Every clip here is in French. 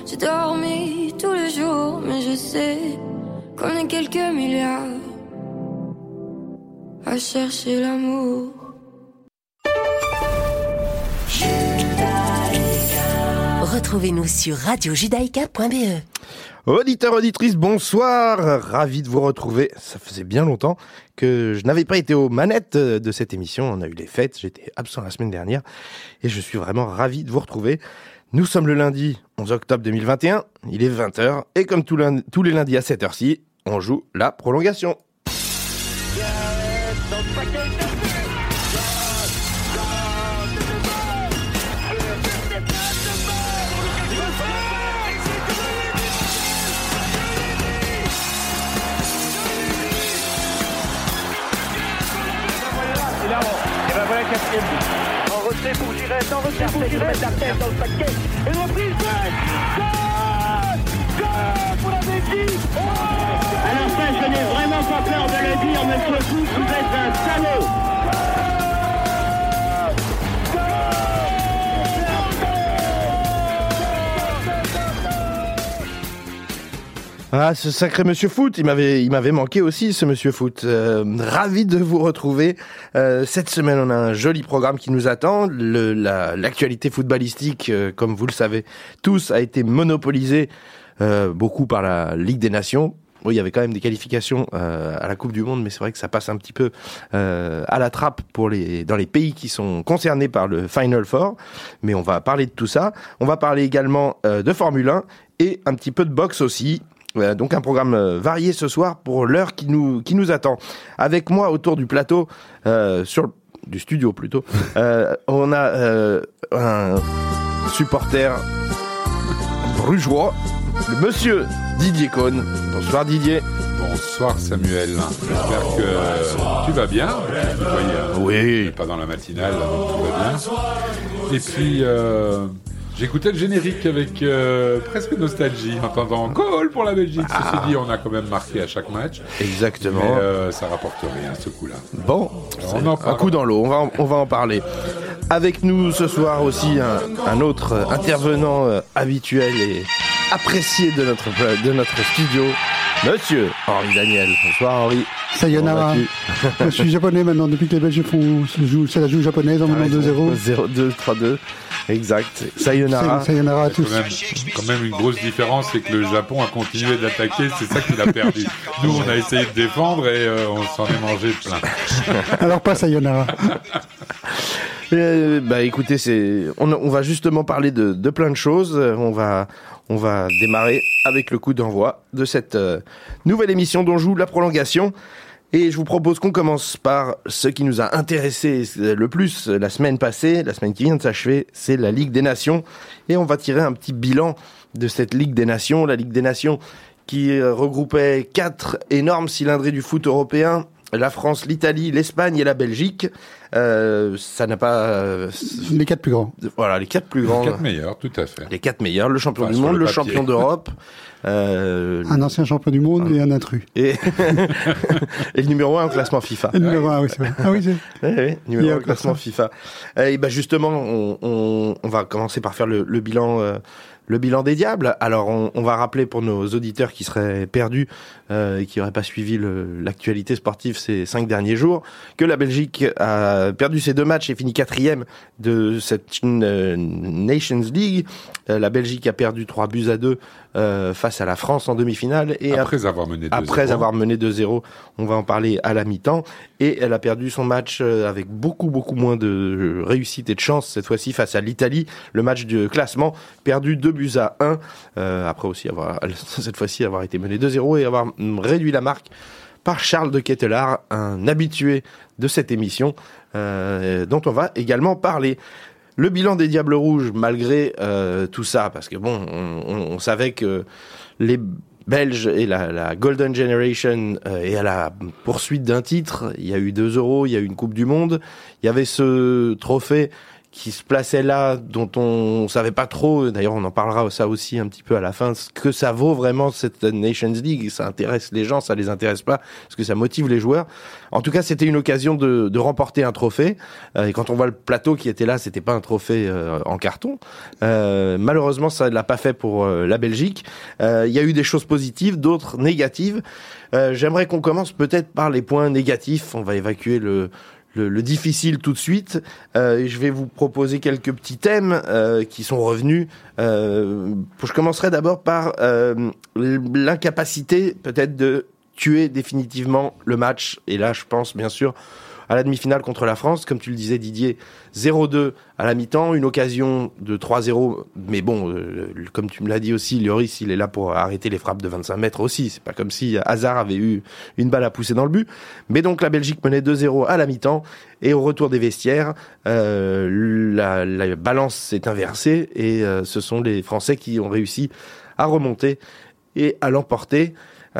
J'ai dormi tous les jours, mais je sais qu'on est quelques milliards à chercher l'amour. Retrouvez-nous sur radiojudaïka.be. Auditeurs, auditrices, bonsoir. Ravi de vous retrouver. Ça faisait bien longtemps que je n'avais pas été aux manettes de cette émission. On a eu les fêtes, j'étais absent la semaine dernière et je suis vraiment ravi de vous retrouver. Nous sommes le lundi 11 octobre 2021, il est 20h et comme tous les lundis à cette heure-ci, on joue la prolongation. Et ben voilà le quatrième but. En retrait pour Giresse, mettre la tête dans le paquet. Et le reprise, goal pour la Belgique. Alors ça, je n'ai vraiment pas peur de le dire, monsieur Foot, vous êtes un salaud. Ah, ce sacré Monsieur Foot, il m'avait manqué aussi, ce Monsieur Foot. Ravi de vous retrouver. Cette semaine, on a un joli programme qui nous attend. L'actualité footballistique, comme vous le savez tous, a été monopolisée beaucoup par la Ligue des Nations. Oui, il y avait quand même des qualifications à la Coupe du Monde, mais c'est vrai que ça passe un petit peu à la trappe dans les pays qui sont concernés par le Final Four. Mais on va parler de tout ça. On va parler également de Formule 1 et un petit peu de boxe aussi. Donc un programme varié ce soir pour l'heure qui nous attend. Avec moi autour du plateau, du studio plutôt, on a un supporter brugeois, le monsieur Didier Cohn. Bonsoir Didier. Bonsoir Samuel. J'espère que tu vas bien. Oui. Pas dans la matinale, donc tout va bien. Et puis j'écoutais le générique avec presque nostalgie, en entendant goal pour la Belgique. Ceci dit, on a quand même marqué à chaque match. Exactement. Mais ça rapporte rien, ce coup-là. Bon, un coup dans l'eau, on va en parler. Avec nous ce soir aussi un autre intervenant habituel et apprécié de notre studio, monsieur Henri Daniel. Bonsoir Henri. Sayonara. Je suis japonais maintenant, depuis que les Belges c'est la joue japonaise en menant 2-0. 0-2, 3-2. Exact. Sayonara. Sayonara à tous. Quand même une grosse différence, c'est que le Japon a continué d'attaquer, c'est ça qu'il a perdu. Nous, on a essayé de défendre et on s'en est mangé plein. Alors pas Sayonara. Écoutez, on va justement parler de plein de choses. On va démarrer avec le coup d'envoi de cette nouvelle émission dont joue la prolongation. Et je vous propose qu'on commence par ce qui nous a intéressé le plus la semaine qui vient de s'achever, c'est la Ligue des Nations. Et on va tirer un petit bilan de cette Ligue des Nations. La Ligue des Nations qui regroupait 4 énormes cylindrés du foot européen. La France, l'Italie, l'Espagne et la Belgique. Ça n'a pas... les 4 plus grands. Voilà, les 4 plus grands. Les 4 meilleurs, tout à fait. Les 4 meilleurs, le champion du monde, le champion d'Europe. Un ancien champion du monde et un intrus. Et le numéro 1 au classement FIFA. Le numéro 1, oui, c'est vrai. Ah oui, c'est... Oui, numéro 1 au classement FIFA. Et justement, on va commencer par faire le bilan des diables. Alors, on va rappeler pour nos auditeurs qui seraient perdus et qui n'auraient pas suivi l'actualité sportive ces 5 derniers jours, que la Belgique a perdu ses 2 matchs et fini 4e de cette Nations League. La Belgique a perdu 3-2 face à la France en demi-finale. Et après avoir mené 2-0. Après avoir mené 2-0, on va en parler à la mi-temps. Et elle a perdu son match avec beaucoup moins de réussite et de chance, cette fois-ci face à l'Italie. Le match de classement, perdu 2-1. Après aussi cette fois-ci avoir été mené 2-0 et avoir réduit la marque par Charles de Ketelaar, un habitué de cette émission, dont on va également parler. Le bilan des Diables Rouges, malgré tout ça, parce que bon, on savait que les Belges et la Golden Generation et à la poursuite d'un titre, il y a eu 2 euros, il y a eu une Coupe du Monde, il y avait ce trophée qui se plaçait là, dont on savait pas trop, d'ailleurs on en parlera ça aussi un petit peu à la fin, ce que ça vaut vraiment cette Nations League, ça intéresse les gens, ça les intéresse pas, parce que ça motive les joueurs. En tout cas, c'était une occasion de remporter un trophée, et quand on voit le plateau qui était là, c'était pas un trophée en carton. Malheureusement, ça ne l'a pas fait pour la Belgique. Il y a eu des choses positives, d'autres négatives. J'aimerais qu'on commence peut-être par les points négatifs, on va évacuer le difficile tout de suite. Je vais vous proposer quelques petits thèmes qui sont revenus. Je commencerai d'abord par l'incapacité peut-être de tuer définitivement le match. Et là, je pense bien sûr à la demi-finale contre la France. Comme tu le disais, Didier, 0-2 à la mi-temps, une occasion de 3-0. Mais bon, comme tu me l'as dit aussi, Lloris, il est là pour arrêter les frappes de 25 mètres aussi. C'est pas comme si Hazard avait eu une balle à pousser dans le but. Mais donc la Belgique menait 2-0 à la mi-temps. Et au retour des vestiaires, la balance s'est inversée. Et ce sont les Français qui ont réussi à remonter et à l'emporter.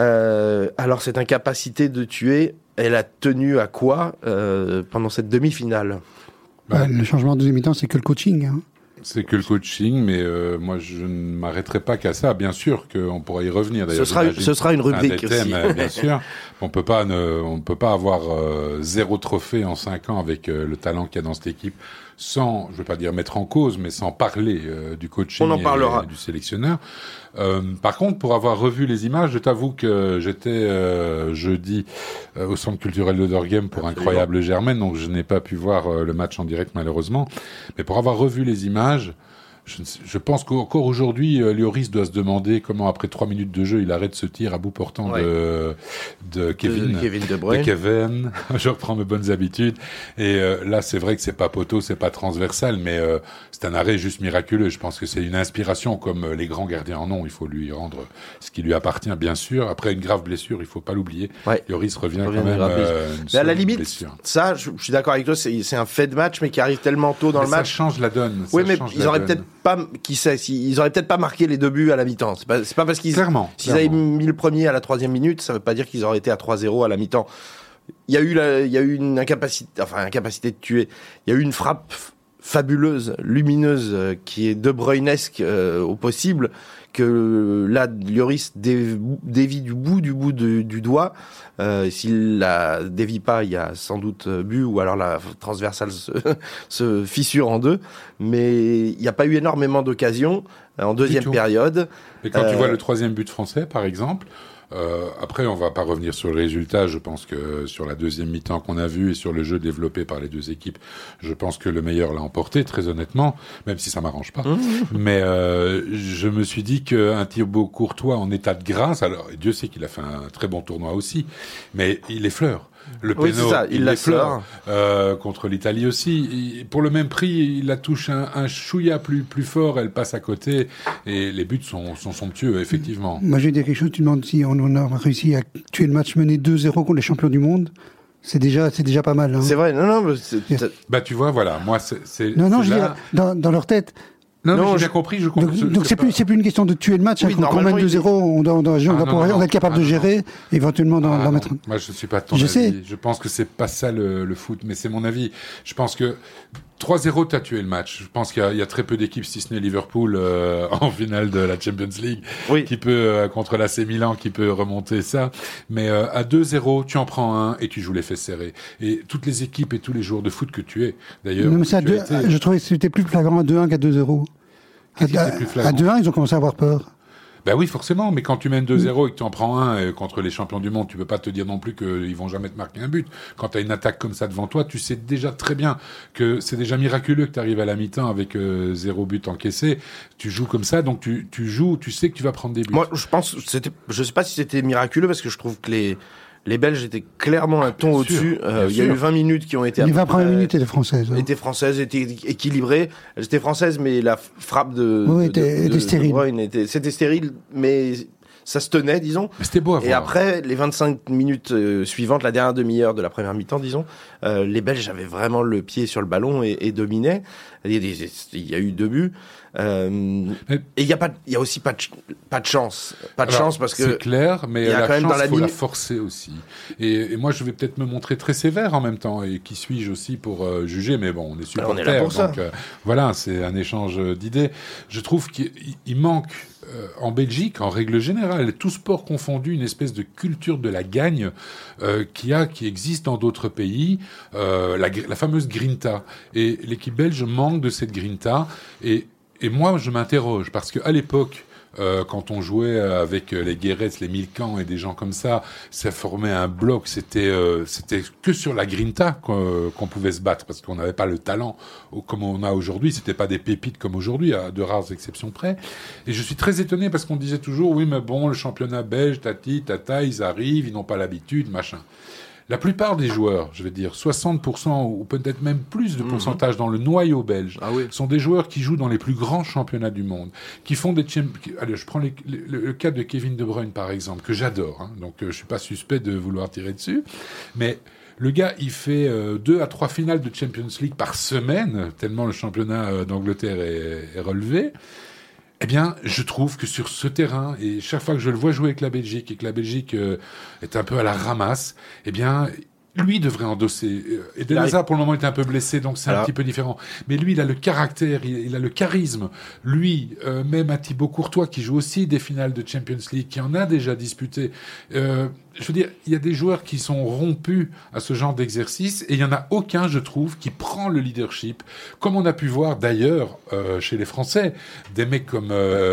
Alors cette incapacité de tuer, elle a tenu à quoi pendant cette demi-finale? Le changement de deuxième mi-temps, c'est que le coaching. Hein. C'est que le coaching, mais moi je ne m'arrêterai pas qu'à ça. Bien sûr qu'on pourra y revenir. D'ailleurs, ce sera une rubrique thèmes, aussi. Bien sûr, on peut pas avoir 0 trophée en 5 ans avec le talent qu'il y a dans cette équipe, sans, je veux pas dire mettre en cause, mais sans parler du coaching on en parlera. Et du sélectionneur. Par contre, pour avoir revu les images, je t'avoue que j'étais jeudi au Centre culturel de Dorghem pour Incroyable Germaine, donc je n'ai pas pu voir le match en direct malheureusement. Mais pour avoir revu les images, je pense qu'encore aujourd'hui, Lloris doit se demander comment, après 3 minutes de jeu, il arrête ce tir à bout portant de Kevin De Bruyne. De Kevin. Je reprends mes bonnes habitudes. Et là, c'est vrai que c'est pas poteau, c'est pas transversal, mais c'est un arrêt juste miraculeux. Je pense que c'est une inspiration, comme les grands gardiens en ont. Il faut lui rendre ce qui lui appartient, bien sûr. Après une grave blessure, il faut pas l'oublier. Ouais. Lloris revient quand même. Mais à la limite, blessure. ça, je suis d'accord avec toi, c'est un fait de match, mais qui arrive tellement tôt dans le match. Ça change la donne. Oui, mais ils auraient peut-être pas, ils auraient peut-être pas marqué les 2 buts à la mi-temps. C'est pas parce qu'ils avaient mis le premier à la 3e minute, ça veut pas dire qu'ils auraient été à 3-0 à la mi-temps. Il y a eu une incapacité de tuer. Il y a eu une frappe fabuleuse, lumineuse, qui est De Bruynesque au possible, que là, Lloris dévie du bout du doigt. S'il la dévie pas, il y a sans doute but, ou alors la transversale se fissure en deux. Mais il n'y a pas eu énormément d'occasions en deuxième période. Et quand tu vois le 3e but français, par exemple, après, on va pas revenir sur le résultat. Je pense que sur la deuxième mi-temps qu'on a vu et sur le jeu développé par les deux équipes, je pense que le meilleur l'a emporté, très honnêtement, même si ça m'arrange pas. Mais je me suis dit qu'un Thibaut Courtois en état de grâce, alors Dieu sait qu'il a fait un très bon tournoi aussi, mais il effleure. Le péno, il l'effleure contre l'Italie aussi. Pour le même prix, il la touche un chouïa plus fort, elle passe à côté, et les buts sont somptueux, effectivement. Moi, je vais dire quelque chose. Tu demandes si on a réussi à tuer le match mené 2-0 contre les champions du monde. C'est déjà pas mal. Hein. C'est vrai. Non. Bah tu vois, voilà. Moi, c'est. Non, je veux dire, dans leur tête. Non, j'ai bien compris. Donc c'est plus une question de tuer le match. Oui, quand même 2-0, on doit être capable de gérer, éventuellement d'en mettre. Moi, je suis pas de ton avis. Je pense que c'est pas ça le foot, mais c'est mon avis. Je pense que 3-0, t'as tué le match. Je pense qu'il y a très peu d'équipes, si ce n'est Liverpool, en finale de la Champions League, qui peut, contre l'AC Milan, qui peut remonter ça. Mais à 2-0, tu en prends un et tu joues les fesses serrées. Et toutes les équipes et tous les joueurs de foot que tu es, d'ailleurs. Non, mais je trouvais que c'était plus flagrant à 2-1 qu'à 2-0. À 2-1, ils ont commencé à avoir peur. Ben oui, forcément, mais quand tu mènes 2-0 et que tu en prends un contre les champions du monde, tu peux pas te dire non plus qu'ils vont jamais te marquer un but. Quand tu as une attaque comme ça devant toi, tu sais déjà très bien que c'est déjà miraculeux que tu arrives à la mi-temps avec 0 but encaissé. Tu joues comme ça, donc tu joues, tu sais que tu vas prendre des buts. Moi, je sais pas si c'était miraculeux, parce que je trouve que les Belges étaient clairement un ton au-dessus. Il y a eu 20 minutes qui ont été... Les 20 premières minutes étaient françaises. Étaient équilibrées. Elles étaient françaises, mais la frappe était stérile. C'était stérile, mais ça se tenait, disons. Mais c'était beau à voir. Et après, les 25 minutes suivantes, la dernière demi-heure de la première mi-temps, disons, les Belges avaient vraiment le pied sur le ballon et dominaient. Il y a eu 2 buts. Et il y a aussi pas de chance. Chance parce que c'est clair, mais la chance, il faut la forcer aussi. Et moi, je vais peut-être me montrer très sévère en même temps. Et qui suis-je aussi pour juger? Mais bon, on est supporters. On est là pour ça. Donc voilà, c'est un échange d'idées. Je trouve qu'il manque en Belgique, en règle générale, tout sport confondu, une espèce de culture de la gagne qui existe dans d'autres pays, la fameuse grinta. Et l'équipe belge manque de cette grinta. Et moi, je m'interroge, parce qu'à l'époque, quand on jouait avec les Guéretz, les Milcan et des gens comme ça formait un bloc, c'était que sur la grinta qu'on pouvait se battre, parce qu'on n'avait pas le talent comme on a aujourd'hui, c'était pas des pépites comme aujourd'hui, à de rares exceptions près. Et je suis très étonné, parce qu'on disait toujours, oui, mais bon, le championnat belge, tata, ils arrivent, ils n'ont pas l'habitude, machin. La plupart des joueurs, je vais dire 60% ou peut-être même plus de pourcentage dans le noyau belge, sont des joueurs qui jouent dans les plus grands championnats du monde, qui font allez, je prends le cas de Kevin De Bruyne par exemple, que j'adore, hein, donc je suis pas suspect de vouloir tirer dessus, mais le gars, il fait 2 à 3 finales de Champions League par semaine, tellement le championnat d'Angleterre est relevé. Eh bien, je trouve que sur ce terrain, et chaque fois que je le vois jouer avec la Belgique, et que la Belgique est un peu à la ramasse, eh bien, lui devrait endosser. Eden Hazard, pour le moment, est un peu blessé, donc c'est un petit peu différent. Mais lui, il a le caractère, il a le charisme. Lui, même à Thibaut Courtois, qui joue aussi des finales de Champions League, qui en a déjà disputé. Je veux dire, il y a des joueurs qui sont rompus à ce genre d'exercice, et il y en a aucun, je trouve, qui prend le leadership, comme on a pu voir d'ailleurs chez les Français, des mecs comme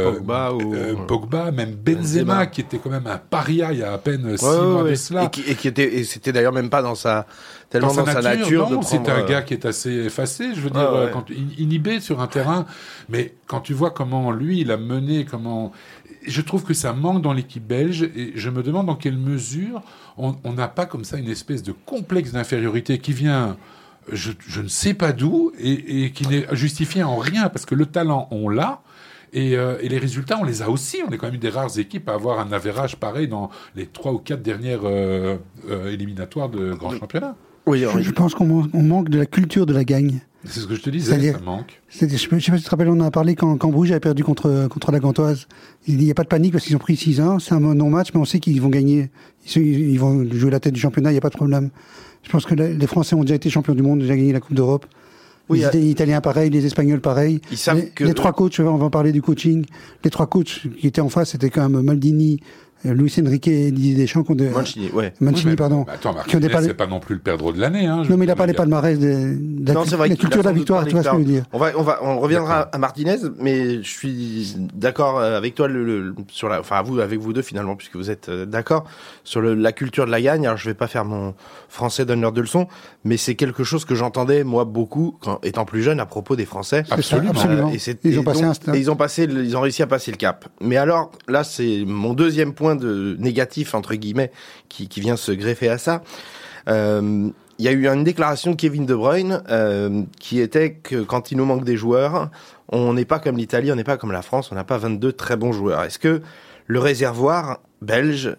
Pogba, même Benzema, qui était quand même un paria il y a à peine 6 mois de cela, et c'était d'ailleurs même pas dans sa nature. Non, c'est un gars qui est assez effacé, je veux dire, quand inhibé sur un terrain, mais quand tu vois comment lui il a mené, je trouve que ça manque dans l'équipe belge, et je me demande dans quelle mesure on n'a pas comme ça une espèce de complexe d'infériorité qui vient, je ne sais pas d'où, et qui n'est justifié en rien, parce que le talent, on l'a, et les résultats, on les a aussi. On est quand même une des rares équipes à avoir un avérage pareil dans les 3 ou 4 dernières éliminatoires de grands championnats. Oui, je pense qu'on manque de la culture de la gagne. C'est ce que je te disais, ça manque. Je sais pas si tu te rappelles, on en a parlé quand Bruges avait perdu contre la Gantoise. Il n'y a pas de panique parce qu'ils ont pris 6-1, c'est un non-match, mais on sait qu'ils vont gagner. Ils vont jouer la tête du championnat, il n'y a pas de problème. Je pense que les Français ont déjà été champions du monde, déjà gagné la Coupe d'Europe. Oui, les Italiens pareil, les Espagnols pareil. Ils savent les 3 coachs, on va en parler du coaching. Les 3 coachs qui étaient en face, c'était quand même Maldini, Luis Enrique et Didier Deschamps. Mancini, pardon. Attends, Martinez, c'est pas non plus le perdreau de l'année. Hein, non, mais il n'a pas les palmarès de la culture de la victoire, tu vois ce que je veux dire. On reviendra à Martinez, mais je suis d'accord avec toi avec vous deux finalement, puisque vous êtes d'accord sur la culture de la gagne. Alors je vais pas faire mon français donneur de leçons, mais c'est quelque chose que j'entendais moi beaucoup quand étant plus jeune à propos des Français. Absolument. Ils ont réussi à passer le cap. Mais alors là, c'est mon deuxième point de négatif entre guillemets qui vient se greffer à ça. Il y a eu une déclaration de Kevin De Bruyne qui était que quand il nous manque des joueurs, on n'est pas comme l'Italie, on n'est pas comme la France, on n'a pas 22 très bons joueurs. Est-ce que le réservoir belge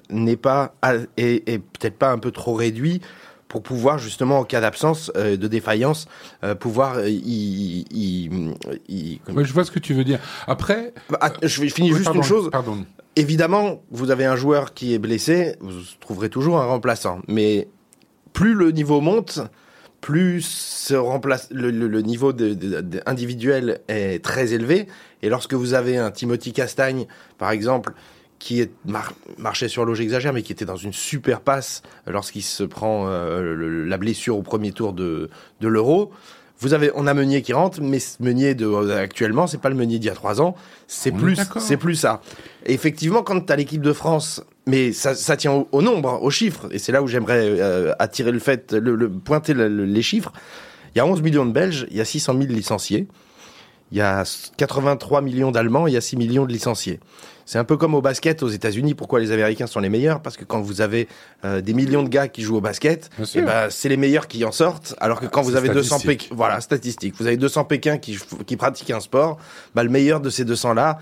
est peut-être pas un peu trop réduit pour pouvoir justement en cas d'absence de défaillance pouvoir je vois ce que tu veux dire. Après je finis juste une chose. Pardon. Évidemment, vous avez un joueur qui est blessé, vous trouverez toujours un remplaçant. Mais plus le niveau monte, plus le niveau individuel est très élevé. Et lorsque vous avez un Timothy Castagne, par exemple, qui est marchait sur l'eau, j'exagère, mais qui était dans une super passe lorsqu'il se prend la blessure au premier tour de l'Euro. On a Meunier qui rentre, mais Meunier actuellement, c'est pas le Meunier d'il y a 3 ans, c'est plus ça. Et effectivement, quand t'as l'équipe de France, mais ça tient au nombre, aux chiffres, et c'est là où j'aimerais attirer pointer les chiffres. Il y a 11 millions de Belges, il y a 600 000 licenciés, il y a 83 millions d'Allemands, il y a 6 millions de licenciés. C'est un peu comme au basket aux États-Unis. Pourquoi les Américains sont les meilleurs? Parce que quand vous avez des millions de gars qui jouent au basket, c'est les meilleurs qui en sortent. Alors que quand vous avez 200 Pékins, statistique. Vous avez 200 Pékins qui pratiquent un sport, le meilleur de ces 200 là,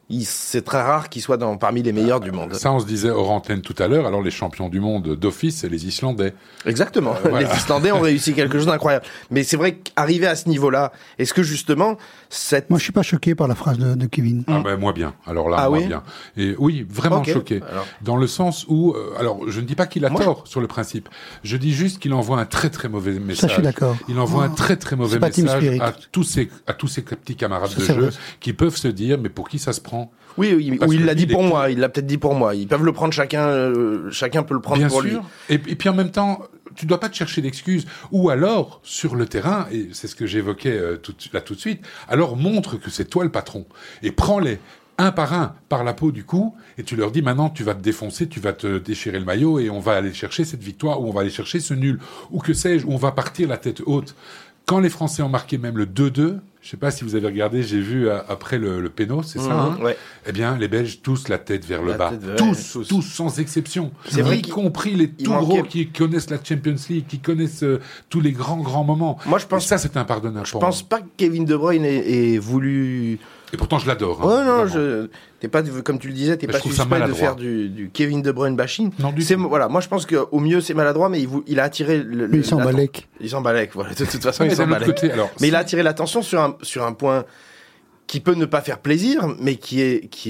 c'est très rare qu'il soit parmi les meilleurs du monde. Ça, on se disait hors antenne tout à l'heure. Alors, les champions du monde d'office, c'est les Islandais. Exactement. Voilà. Les Islandais ont réussi quelque chose d'incroyable. Mais c'est vrai qu'arriver à ce niveau-là, est-ce que justement, Moi, je suis pas choqué par la phrase de Kevin. Ah ben moi bien. Alors là, moi bien. Et oui, vraiment choqué. Alors. Dans le sens où, alors je ne dis pas qu'il a tort sur le principe. Je dis juste qu'il envoie un très très mauvais message. Ça, je suis d'accord. Il envoie un très très mauvais message à tous ses petits camarades de jeu qui peuvent se dire, mais pour qui ça se prend? Oui, il l'a dit pour moi. Il l'a peut-être dit pour moi. Ils peuvent le prendre chacun peut le prendre pour lui. Bien sûr. Et puis en même temps, tu dois pas te chercher d'excuses. Ou alors, sur le terrain, et c'est ce que j'évoquais tout de suite, alors montre que c'est toi le patron. Et prends-les un par un par la peau du cou, et tu leur dis maintenant tu vas te défoncer, tu vas te déchirer le maillot, et on va aller chercher cette victoire, ou on va aller chercher ce nul, ou que sais-je, ou on va partir la tête haute. Quand les Français ont marqué même le 2-2, je sais pas si vous avez regardé, j'ai vu après le péno, c'est ça, hein ouais. Eh bien, les Belges, tous la tête vers le bas. Tous, sans exception. C'est vrai, y compris les tout gros qui connaissent la Champions League, qui connaissent tous les grands moments. Moi, je pense ça, c'est impardonnable. Je pense pas que Kevin De Bruyne ait voulu. Et pourtant, je l'adore. Ouais, non, t'es pas, comme tu le disais, t'es pas suspect de faire du Kevin De Bruyne bashing. Non, du tout. Voilà, moi je pense qu'au mieux c'est maladroit, mais il a attiré il s'en balèque. Il s'en balèque, voilà. De toute façon, il s'en balèque. Mais il a attiré l'attention sur un point qui peut ne pas faire plaisir, mais qui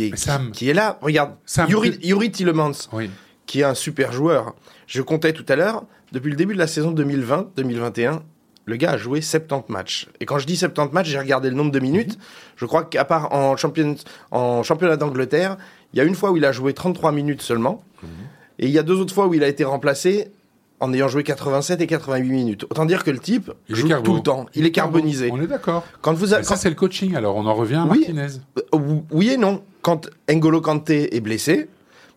est là. Regarde, Youri Tielemans, qui est un super joueur. Je comptais tout à l'heure, depuis le début de la saison 2020-2021, le gars a joué 70 matchs. Et quand je dis 70 matchs, j'ai regardé le nombre de minutes. Je crois qu'à part en championnat d'Angleterre, il y a une fois où il a joué 33 minutes seulement. Et il y a 2 autres fois où il a été remplacé en ayant joué 87 et 88 minutes. Autant dire que le type joue tout le temps. Il est carbonisé. On est d'accord. Ça, c'est le coaching. Alors, on en revient à Martinez. Oui et non. Quand N'Golo Kanté est blessé,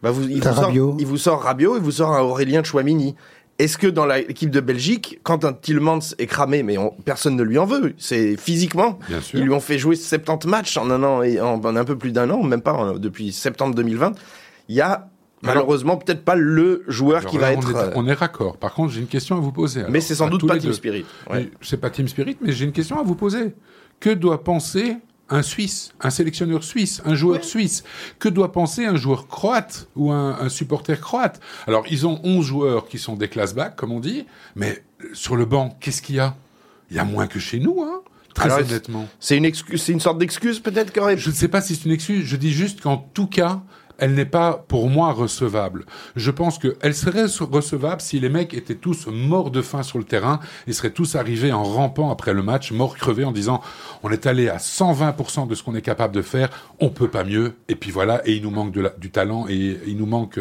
il vous sort Rabiot, il vous sort un Aurélien Tchouaméni. Est-ce que dans l'équipe de Belgique, quand un Tielemans est cramé, mais personne ne lui en veut, c'est physiquement, ils lui ont fait jouer 70 matchs en un an, et en un peu plus d'un an, même pas depuis septembre 2020, il y a malheureusement peut-être pas le joueur qui va être... On est raccord. Par contre, j'ai une question à vous poser. Mais c'est sans doute pas Team Spirit. Ouais. C'est pas Team Spirit, mais j'ai une question à vous poser. Que doit penser un Suisse, un sélectionneur suisse, un joueur suisse? Que doit penser un joueur croate ou un supporter croate? Alors, ils ont 11 joueurs qui sont des classbacks, comme on dit, mais sur le banc, qu'est-ce qu'il y a? Il y a moins que chez nous, hein, très honnêtement. C'est une sorte d'excuse, peut-être, quand même. Je ne sais pas si c'est une excuse, je dis juste qu'en tout cas, elle n'est pas, pour moi, recevable. Je pense qu'elle serait recevable si les mecs étaient tous morts de faim sur le terrain et seraient tous arrivés en rampant après le match, morts crevés, en disant on est allé à 120% de ce qu'on est capable de faire, on peut pas mieux, et puis voilà, et il nous manque du talent, et il nous manque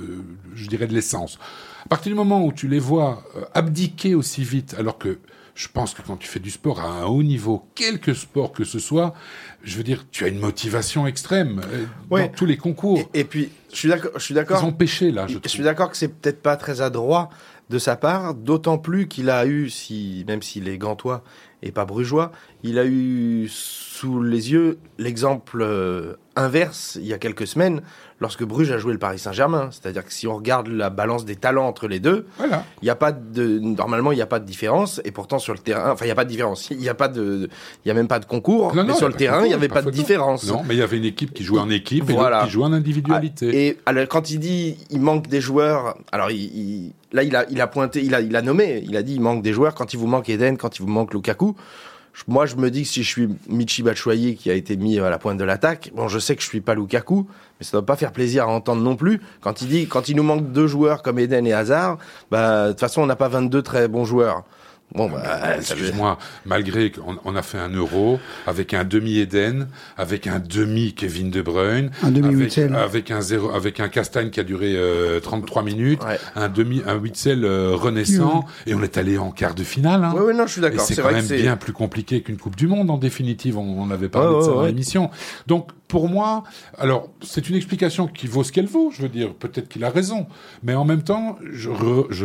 je dirais de l'essence. À partir du moment où tu les vois abdiquer aussi vite, alors que je pense que quand tu fais du sport à un haut niveau, quelque sport que ce soit, je veux dire, tu as une motivation extrême dans tous les concours. Et puis, je suis d'accord. Ils ont pêché, là, je suis d'accord que c'est peut-être pas très adroit de sa part, d'autant plus qu'il a eu, même s'il est gantois et pas brugeois, il a eu sous les yeux l'exemple inverse il y a quelques semaines lorsque Bruges a joué le Paris Saint-Germain. C'est-à-dire que si on regarde la balance des talents entre les deux, il y a pas normalement il n'y a pas de différence, et pourtant sur le terrain, enfin il n'y a pas de différence, il y a même pas de concours, mais sur le terrain il n'y avait pas de différence. Non, mais il y avait une équipe qui jouait en équipe et l'autre qui jouait en individualité. Et alors, quand il dit il manque des joueurs, alors là il a pointé, il a nommé, il a dit il manque des joueurs. Quand il vous manque Eden, quand il vous manque Lukaku, moi, je me dis que si je suis Michy Batshuayi qui a été mis à la pointe de l'attaque, bon, je sais que je suis pas Lukaku, mais ça doit pas faire plaisir à entendre non plus. Quand il nous manque 2 joueurs comme Eden et Hazard, de toute façon, on n'a pas 22 très bons joueurs. Bon, excuse-moi, malgré qu'on a fait un Euro avec un demi Eden, avec un demi Kevin De Bruyne, un demi Witsel, avec un Castagne qui a duré 33 minutes, un Witsel renaissant, et on est allé en quart de finale. Hein. Oui, non, je suis d'accord. Et c'est quand même bien plus compliqué qu'une Coupe du Monde en définitive. On avait parlé de ça dans l'émission. Donc pour moi, alors c'est une explication qui vaut ce qu'elle vaut. Je veux dire, peut-être qu'il a raison, mais en même temps, je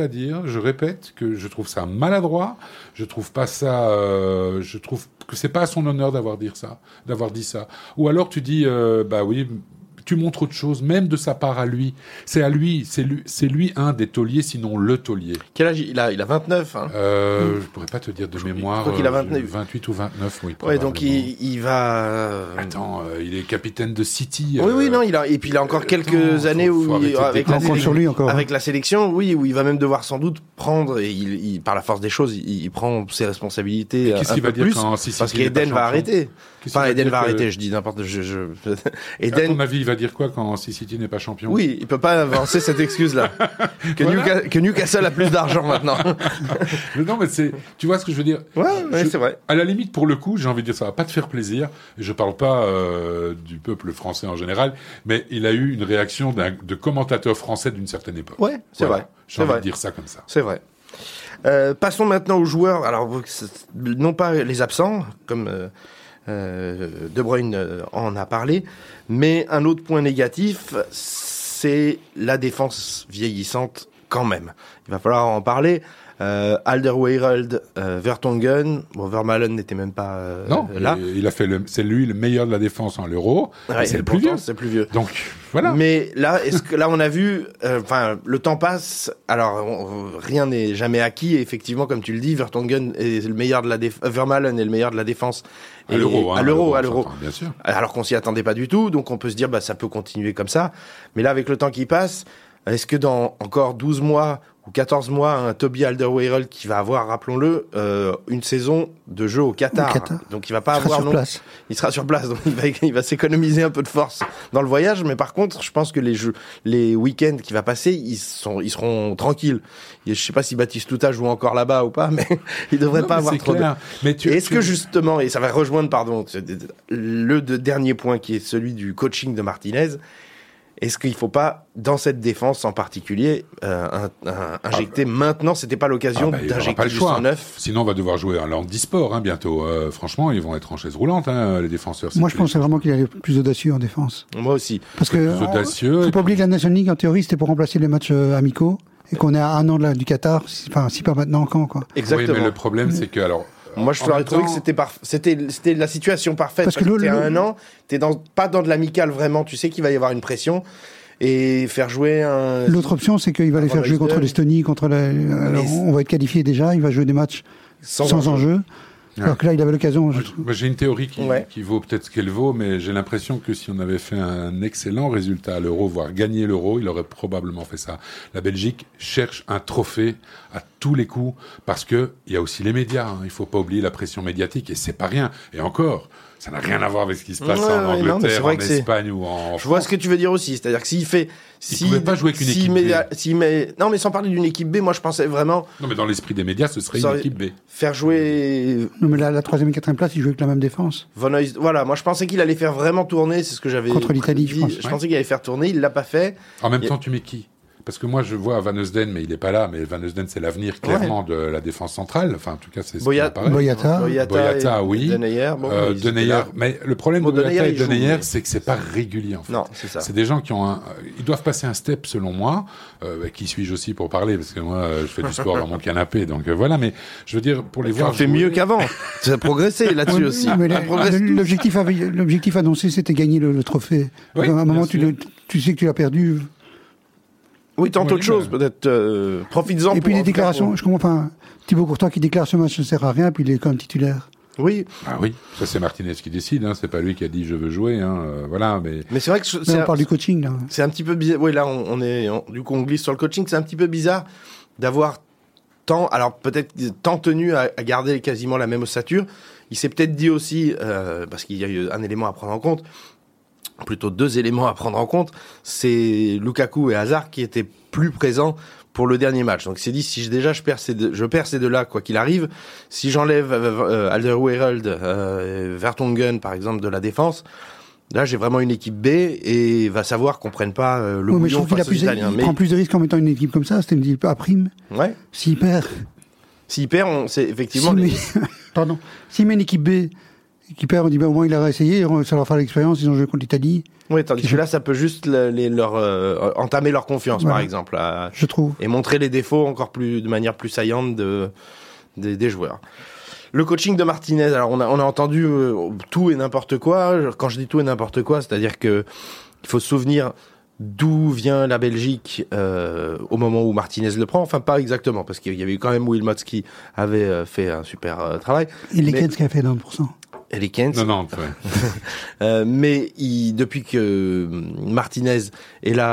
répète que je trouve ça maladroit. Je trouve pas ça. Je trouve que c'est pas à son honneur d'avoir dit ça. Ou alors tu dis, oui. tu montres autre chose, même de sa part à lui. C'est lui un des tauliers, sinon le taulier. Quel âge il a 29, hein. Je pourrais pas te dire de mémoire. Je crois qu'il a 29. 28 ou 29, oui. Ouais, donc il va. Attends, il est capitaine de City. Oui, non, il a encore quelques années où avec la sélection, oui, où il va même devoir sans doute prendre, et il par la force des choses, il prend ses responsabilités. Qu'est-ce qu'il va dire quand parce qu'Eden va arrêter. Enfin, Eden va arrêter, je dis n'importe. À ton avis, il va dire quoi quand City n'est pas champion? Oui, il peut pas avancer cette excuse-là. Que Newcastle a plus d'argent maintenant. Non, mais tu vois ce que je veux dire? Ouais, c'est vrai. À la limite, pour le coup, j'ai envie de dire, ça va pas te faire plaisir. Et je parle pas du peuple français en général, mais il a eu une réaction de commentateur français d'une certaine époque. Ouais, c'est vrai. J'ai envie de dire ça comme ça. C'est vrai. Passons maintenant aux joueurs. Alors, non pas les absents, comme De Bruyne en a parlé, mais un autre point négatif, c'est la défense vieillissante quand même. Il va falloir en parler. Alderweireld, Vertonghen, Vermaelen n'était même pas là. Il a fait c'est lui le meilleur de la défense en l'Euro. Ouais, c'est le plus vieux. C'est plus vieux. Donc voilà. Mais là, on a vu, le temps passe. Alors rien n'est jamais acquis. Et effectivement, comme tu le dis, Vertonghen est le meilleur de la Vermaelen est le meilleur de la défense. À l'Euro. À l'Euro. Bien sûr. Alors qu'on s'y attendait pas du tout. Donc on peut se dire, ça peut continuer comme ça. Mais là, avec le temps qui passe, est-ce que dans encore 12 mois ou 14 mois, un Toby Alderweireld qui va avoir, rappelons-le, une saison de jeu au Qatar. Donc il va pas avoir place. Il sera sur place, donc il va s'économiser un peu de force dans le voyage. Mais par contre, je pense que les week-ends qu'il va passer, ils seront tranquilles. Et je sais pas si Baptiste Touta joue encore là-bas ou pas, mais il devrait pas avoir trop clair. de. Est-ce que justement, et ça va rejoindre, le dernier point qui est celui du coaching de Martinez. Est-ce qu'il ne faut pas, dans cette défense en particulier, injecter maintenant, c'était pas l'occasion d'injecter du sang neuf? Sinon, on va devoir jouer un handisport bientôt. Franchement, ils vont être en chaise roulante, les défenseurs. Moi, je pensais vraiment qu'il allait être plus audacieux en défense. Moi aussi. Parce que faut pas oublier que la National League, en théorie, c'était pour remplacer les matchs amicaux, et qu'on est à un an du Qatar, si pas maintenant, quand, quoi. Exactement. Oui, mais le problème, c'est que, moi, je leur ai trouvé que c'était la situation parfaite. Parce que t'es à un an, pas dans de l'amical vraiment. Tu sais qu'il va y avoir une pression et faire jouer un. L'autre option, c'est qu'il va les faire jouer contre l'Estonie, on va être qualifié déjà. Il va jouer des matchs sans enjeu. Alors que là, il avait l'occasion. Moi, j'ai une théorie qui vaut peut-être ce qu'elle vaut, mais j'ai l'impression que si on avait fait un excellent résultat à l'Euro, voire gagné l'Euro, il aurait probablement fait ça. La Belgique cherche un trophée à tous les coups, parce que il y a aussi les médias. Il faut pas oublier la pression médiatique, et c'est pas rien. Et encore, ça n'a rien à voir avec ce qui se passe en Angleterre, en Espagne ou en France. Je vois ce que tu veux dire aussi. C'est-à-dire que s'il fait... Il pouvait pas jouer avec une équipe B. Non, mais sans parler d'une équipe B, moi je pensais vraiment... Non, mais dans l'esprit des médias, ce serait une équipe B. Faire jouer... Non, mais la 3e et 4e place, il jouait avec la même défense. Voilà, moi je pensais qu'il allait faire vraiment tourner, c'est ce que j'avais... Contre l'Italie, je pense. Je pensais qu'il allait faire tourner, il l'a pas fait. En même temps, tu mets qui ? Parce que moi, je vois Van Heusden, mais il est pas là. Mais Van Heusden, c'est l'avenir clairement de la défense centrale. Enfin, en tout cas, c'est ce qui apparaît. Boyata, oui. Deneyer, Deneyer. Mais le problème de Boyata et Deneyer, c'est que c'est pas régulier, en fait. Non, c'est ça. C'est des gens qui ont ils doivent passer un step, selon moi. Qui suis-je aussi pour parler? Parce que moi, je fais du sport dans mon canapé. Donc, voilà. Mais je veux dire, pour les voir. On fait mieux qu'avant. Ça a progressé là-dessus aussi. L'objectif annoncé, c'était gagner le trophée. À un moment, tu sais que tu l'as perdu. Oui, tente autre chose, peut-être. Profites-en. Et puis les déclarations, je comprends pas. Thibaut Courtois qui déclare ce match ne sert à rien, puis il est quand même titulaire. Oui. Ah oui, ça c'est Martinez qui décide, c'est pas lui qui a dit je veux jouer, voilà. Mais c'est vrai que on parle du coaching là. C'est un petit peu bizarre. Oui, là du coup on glisse sur le coaching. C'est un petit peu bizarre d'avoir peut-être tant tenu à garder quasiment la même ossature. Il s'est peut-être dit aussi parce qu'il y a eu un élément à prendre en compte. Plutôt 2 éléments à prendre en compte, c'est Lukaku et Hazard qui étaient plus présents pour le dernier match. Donc il s'est dit, si je perds ces deux-là, quoi qu'il arrive, si j'enlève Alderweireld, Vertonghen par exemple de la défense, là j'ai vraiment une équipe B et va savoir qu'on prenne pas le bouillon face aux Italiens. Il prend plus de risques en mettant une équipe comme ça, c'était une équipe à prime. Ouais. S'il perd, c'est effectivement... S'il met une équipe B qui perd, on dit au moins il a essayé, ça leur fera l'expérience, ils ont joué contre l'Italie. Oui, tandis que là, ça peut juste entamer leur confiance, par exemple. Je trouve. Et montrer les défauts de manière plus saillante des joueurs. Le coaching de Martinez, alors on a entendu tout et n'importe quoi. Quand je dis tout et n'importe quoi, c'est-à-dire que il faut se souvenir d'où vient la Belgique au moment où Martinez le prend. Enfin, pas exactement, parce qu'il y avait eu quand même Wilmots qui avait fait un super travail. Et les Kens qui a fait 90%. Et les Kens. 90, ouais. Mais depuis que Martinez est là,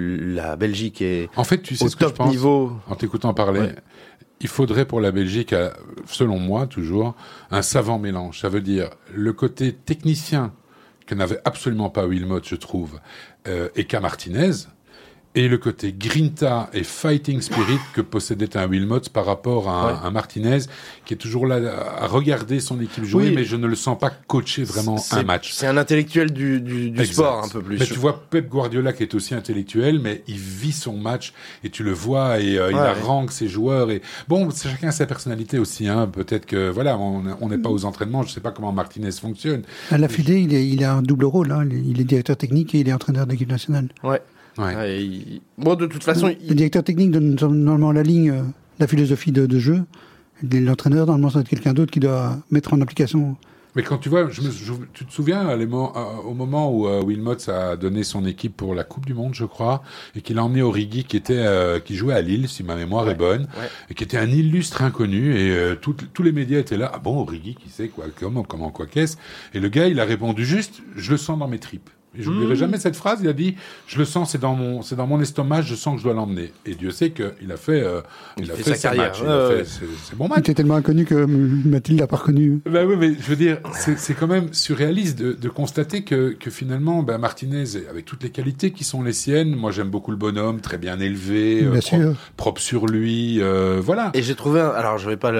la Belgique est en fait, tu sais au ce que je top pense, niveau. en t'écoutant parler, Ouais. il faudrait pour la Belgique, selon moi toujours, un savant mélange. Ça veut dire le côté technicien que n'avait absolument pas Wilmots, je trouve, et qu'a Martinez, et le côté grinta et fighting spirit que possédait un Wilmots par rapport à un Martinez, qui est toujours là à regarder son équipe jouer, Oui. mais je ne le sens pas coacher vraiment un match. C'est un intellectuel du sport, un peu plus. Mais tu vois Pep Guardiola qui est aussi intellectuel, mais il vit son match et tu le vois et il harangue ses joueurs. Et bon, chacun a sa personnalité aussi. Hein. Peut-être que voilà, on n'est pas aux entraînements. Je sais pas comment Martinez fonctionne. À la Fédé, il a un double rôle. Hein. Il est directeur technique et il est entraîneur d'équipe nationale. Ouais. Ouais. Ouais, bon, de toute façon, Le directeur technique donne normalement la ligne, la philosophie de jeu. Et l'entraîneur, normalement, ça doit être quelqu'un d'autre qui doit mettre en application. Mais quand tu vois, tu te souviens au moment où Wilmots a donné son équipe pour la Coupe du Monde, je crois, et qu'il a emmené Origi qui jouait à Lille, si ma mémoire est bonne, et qui était un illustre inconnu, et tous les médias étaient là. Ah bon, Origi, qui sait quoi, comment, quoi qu'est-ce? Et le gars, il a répondu juste, je le sens dans mes tripes. Et j'oublierai jamais cette phrase. Il a dit, je le sens, c'est dans mon estomac, je sens que je dois l'emmener. Et Dieu sait qu'il a fait, il a fait sa carrière. Il a fait ses bons Il matchs. était tellement inconnu que Mathilde l'a pas reconnu. Ben oui, mais je veux dire, c'est quand même surréaliste de constater que finalement, Martinez, avec toutes les qualités qui sont les siennes, moi j'aime beaucoup le bonhomme, très bien élevé, propre sur lui, voilà. Et j'ai trouvé, alors je vais pas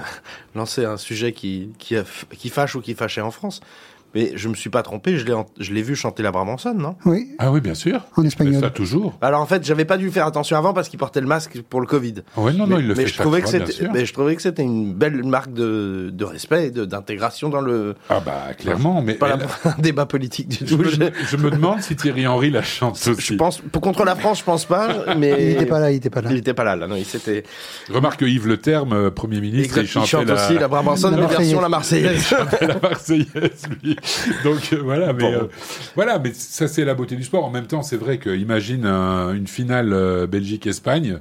lancer un sujet qui fâche ou qui fâchait en France, mais je me suis pas trompé, je l'ai vu chanter la Brabançonne, non? Oui. Ah oui, bien sûr. En espagnol. Mais ça toujours. Alors en fait, j'avais pas dû faire attention avant parce qu'il portait le masque pour le Covid. Ouais, non, il le fait chaque fois, bien sûr. Mais je trouvais que c'était une belle marque de respect et d'intégration dans le... Ah bah, clairement, mais... Pas un débat politique du tout. Je me demande si Thierry Henry la chante aussi. Je pense, contre la France, je pense pas, mais... Il était pas là. Il était pas là, non, il s'était... Remarque que Yves Le Terme, Premier ministre, il chante aussi la Brabançonne, mais version la Marseillaise. Il chantait la Marseillaise, lui. Donc, voilà, mais ça c'est la beauté du sport. En même temps, c'est vrai que imagine une finale Belgique-Espagne,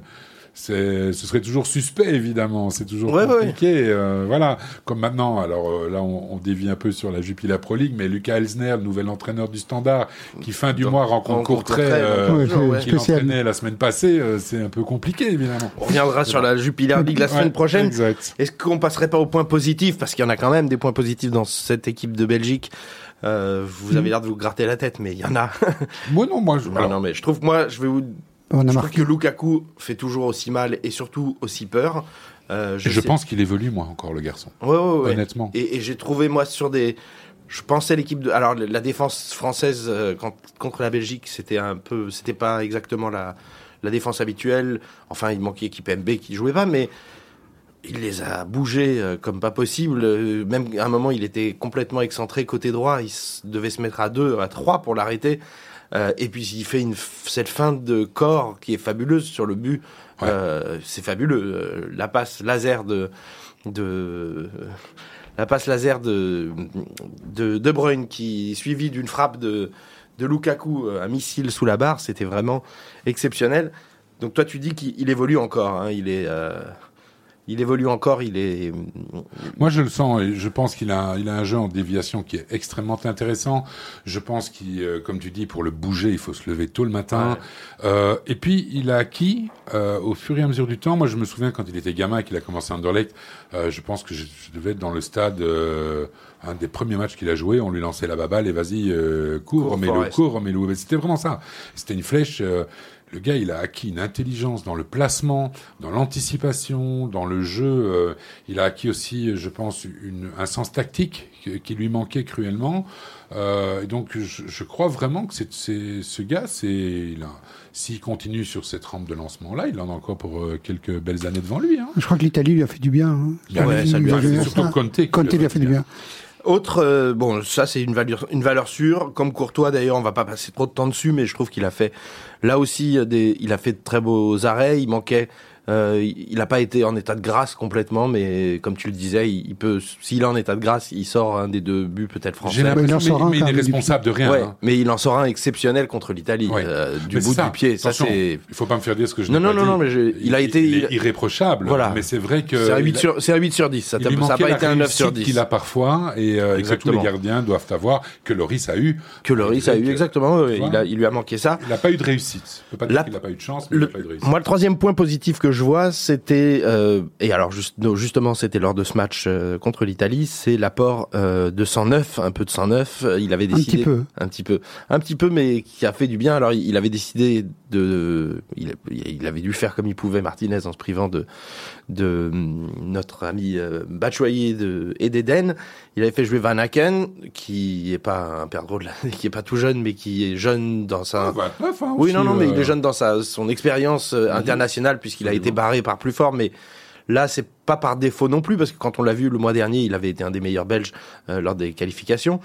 ce serait toujours suspect évidemment, c'est toujours compliqué. Voilà, comme maintenant. Alors là, on dévie un peu sur la Jupiler Pro League, mais Lucas Elsner, le nouvel entraîneur du Standard, qui fin du mois rencontre Courtrai, qui l'entraînait la semaine passée, c'est un peu compliqué évidemment. On reviendra sur la Jupiler League la semaine prochaine. Exact. Est-ce qu'on passerait pas au point positif, parce qu'il y en a quand même des points positifs dans cette équipe de Belgique. Vous avez l'air de vous gratter la tête, mais il y en a. Non, mais je trouve je trouve que Lukaku fait toujours aussi mal et surtout aussi peur. Je pense qu'il évolue, moi, encore, le garçon. Ouais. Honnêtement. Et j'ai trouvé, moi, je pensais alors, la défense française, contre la Belgique, c'était pas exactement la défense habituelle. Enfin, il manquait équipe MB qui jouait pas, mais il les a bougés comme pas possible. Même à un moment, il était complètement excentré côté droit. Il devait se mettre à 2, à 3 pour l'arrêter. Et puis il fait cette feinte de corps qui est fabuleuse sur le but. Ouais. C'est fabuleux. La passe laser de De Bruyne qui suivi d'une frappe de Lukaku, un missile sous la barre, c'était vraiment exceptionnel. Donc toi tu dis qu'il évolue encore. Hein, il évolue encore, Moi, je le sens et je pense qu'il a un jeu en déviation qui est extrêmement intéressant. Je pense comme tu dis, pour le bouger, il faut se lever tôt le matin. Ouais. Et puis, il a acquis, au fur et à mesure du temps, moi, je me souviens quand il était gamin et qu'il a commencé à Anderlecht, je pense que je devais être dans le stade, un des premiers matchs qu'il a joué, on lui lançait la baballe et vas-y, cours, remets-le. C'était vraiment ça. C'était une flèche... Le gars, il a acquis une intelligence dans le placement, dans l'anticipation, dans le jeu. Il a acquis aussi, je pense, un sens tactique qui lui manquait cruellement. Et donc, je crois vraiment que ce gars, s'il continue sur cette rampe de lancement-là, il en a encore pour quelques belles années devant lui. Hein. Je crois que l'Italie lui a fait du bien. Hein. Ça lui a fait surtout Conte. Conte lui a fait du bien. Autre, ça c'est une valeur sûre. Comme Courtois d'ailleurs, on va pas passer trop de temps dessus, mais je trouve qu'il a fait là aussi il a fait de très beaux arrêts. Il manquait Il n'a pas été en état de grâce complètement, mais comme tu le disais, il peut, s'il est en état de grâce, il sort un des 2 buts peut-être français. J'ai l'impression, mais il est responsable de rien. Ouais, mais il en sort un exceptionnel contre l'Italie, du bout du pied. Attention, ça, c'est... il faut pas me faire dire ce que je n'ai pas dit. Non, mais il a été... Il est irréprochable, voilà. Mais c'est vrai que... C'est un 8 sur 10, ça n'a pas été un 9 sur 10. Qu'il a parfois, et que tous les gardiens doivent avoir, que Loris a eu. Que Loris a eu, exactement. Il lui a manqué ça. Il n'a pas eu de réussite. On peut pas dire qu'il n'a pas eu de chance, mais il n'a pas eu de réussite. Moi, le 3e point positif que je vois, c'était, et alors justement, c'était lors de ce match contre l'Italie, c'est l'apport de 109, un peu de 109. Il avait décidé un petit peu, mais qui a fait du bien. Alors, il avait décidé il avait dû faire comme il pouvait, Martinez, en se privant de notre ami Batshuayi et d'Eden. Il avait fait jouer Van Aken, qui est pas un perdreau qui est pas tout jeune, mais qui est jeune dans sa... Oui, non, mais il est jeune dans son expérience internationale, puisqu'il a été barré par plus fort, mais là, c'est pas par défaut non plus, parce que quand on l'a vu le mois dernier, il avait été un des meilleurs Belges lors des qualifications.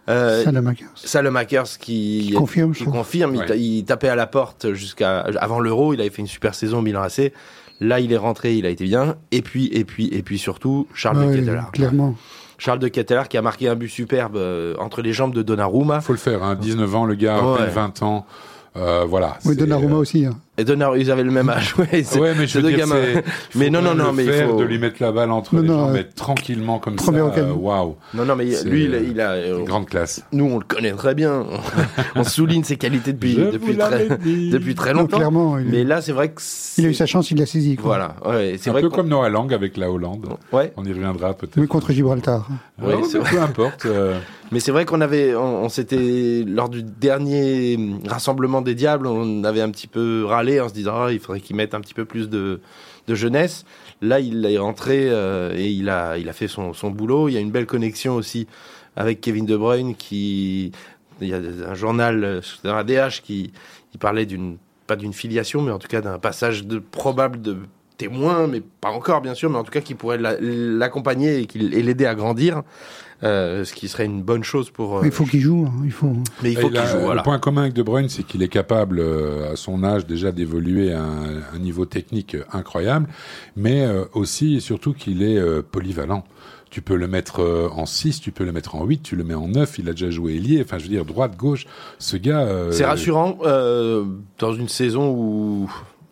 Salemakers qui confirme. Ouais. Il tapait à la porte avant l'Euro. Il avait fait une super saison au Milan AC. Là, il est rentré, il a été bien. Et puis surtout, Charles de Ketelaere. Clairement. Charles de Ketelaere qui a marqué un but superbe entre les jambes de Donnarumma. Faut le faire, 19 ans, le gars, à peine 20 ans. Voilà. Oui, Donnarumma aussi. Et ils avaient le même âge. Mais je veux dire, mais non, mais il faut de lui mettre la balle entre les jambes, tranquillement comme ça. Waouh. Non, mais lui, il a une grande classe. Nous, on le connaît très bien. On souligne ses qualités depuis très longtemps. Non, clairement, mais là, c'est vrai que il a eu sa chance, il l'a saisi. Voilà. Ouais, c'est un vrai peu comme Noah Lang avec la Hollande. Ouais. On y reviendra peut-être. Oui, contre Gibraltar. Oui, peu importe. Mais c'est vrai on s'était, lors du dernier rassemblement des Diables, on avait un petit peu râlé en se disant, il faudrait qu'ils mettent un petit peu plus de jeunesse. Là, il est rentré et il a fait son boulot. Il y a une belle connexion aussi avec Kevin De Bruyne il y a un journal dans la DH qui parlait pas d'une filiation, mais en tout cas d'un passage probable de témoin, mais pas encore bien sûr, mais en tout cas qui pourrait l'accompagner et l'aider à grandir. Ce qui serait une bonne chose pour... Il faut qu'il joue. Mais il faut qu'il joue, voilà. Le point commun avec De Bruyne, c'est qu'il est capable, à son âge, déjà d'évoluer à un niveau technique incroyable, mais aussi et surtout qu'il est polyvalent. Tu peux le mettre en 6, tu peux le mettre en 8, tu le mets en 9, il a déjà joué ailier, enfin je veux dire, droite, gauche, ce gars... C'est rassurant dans une saison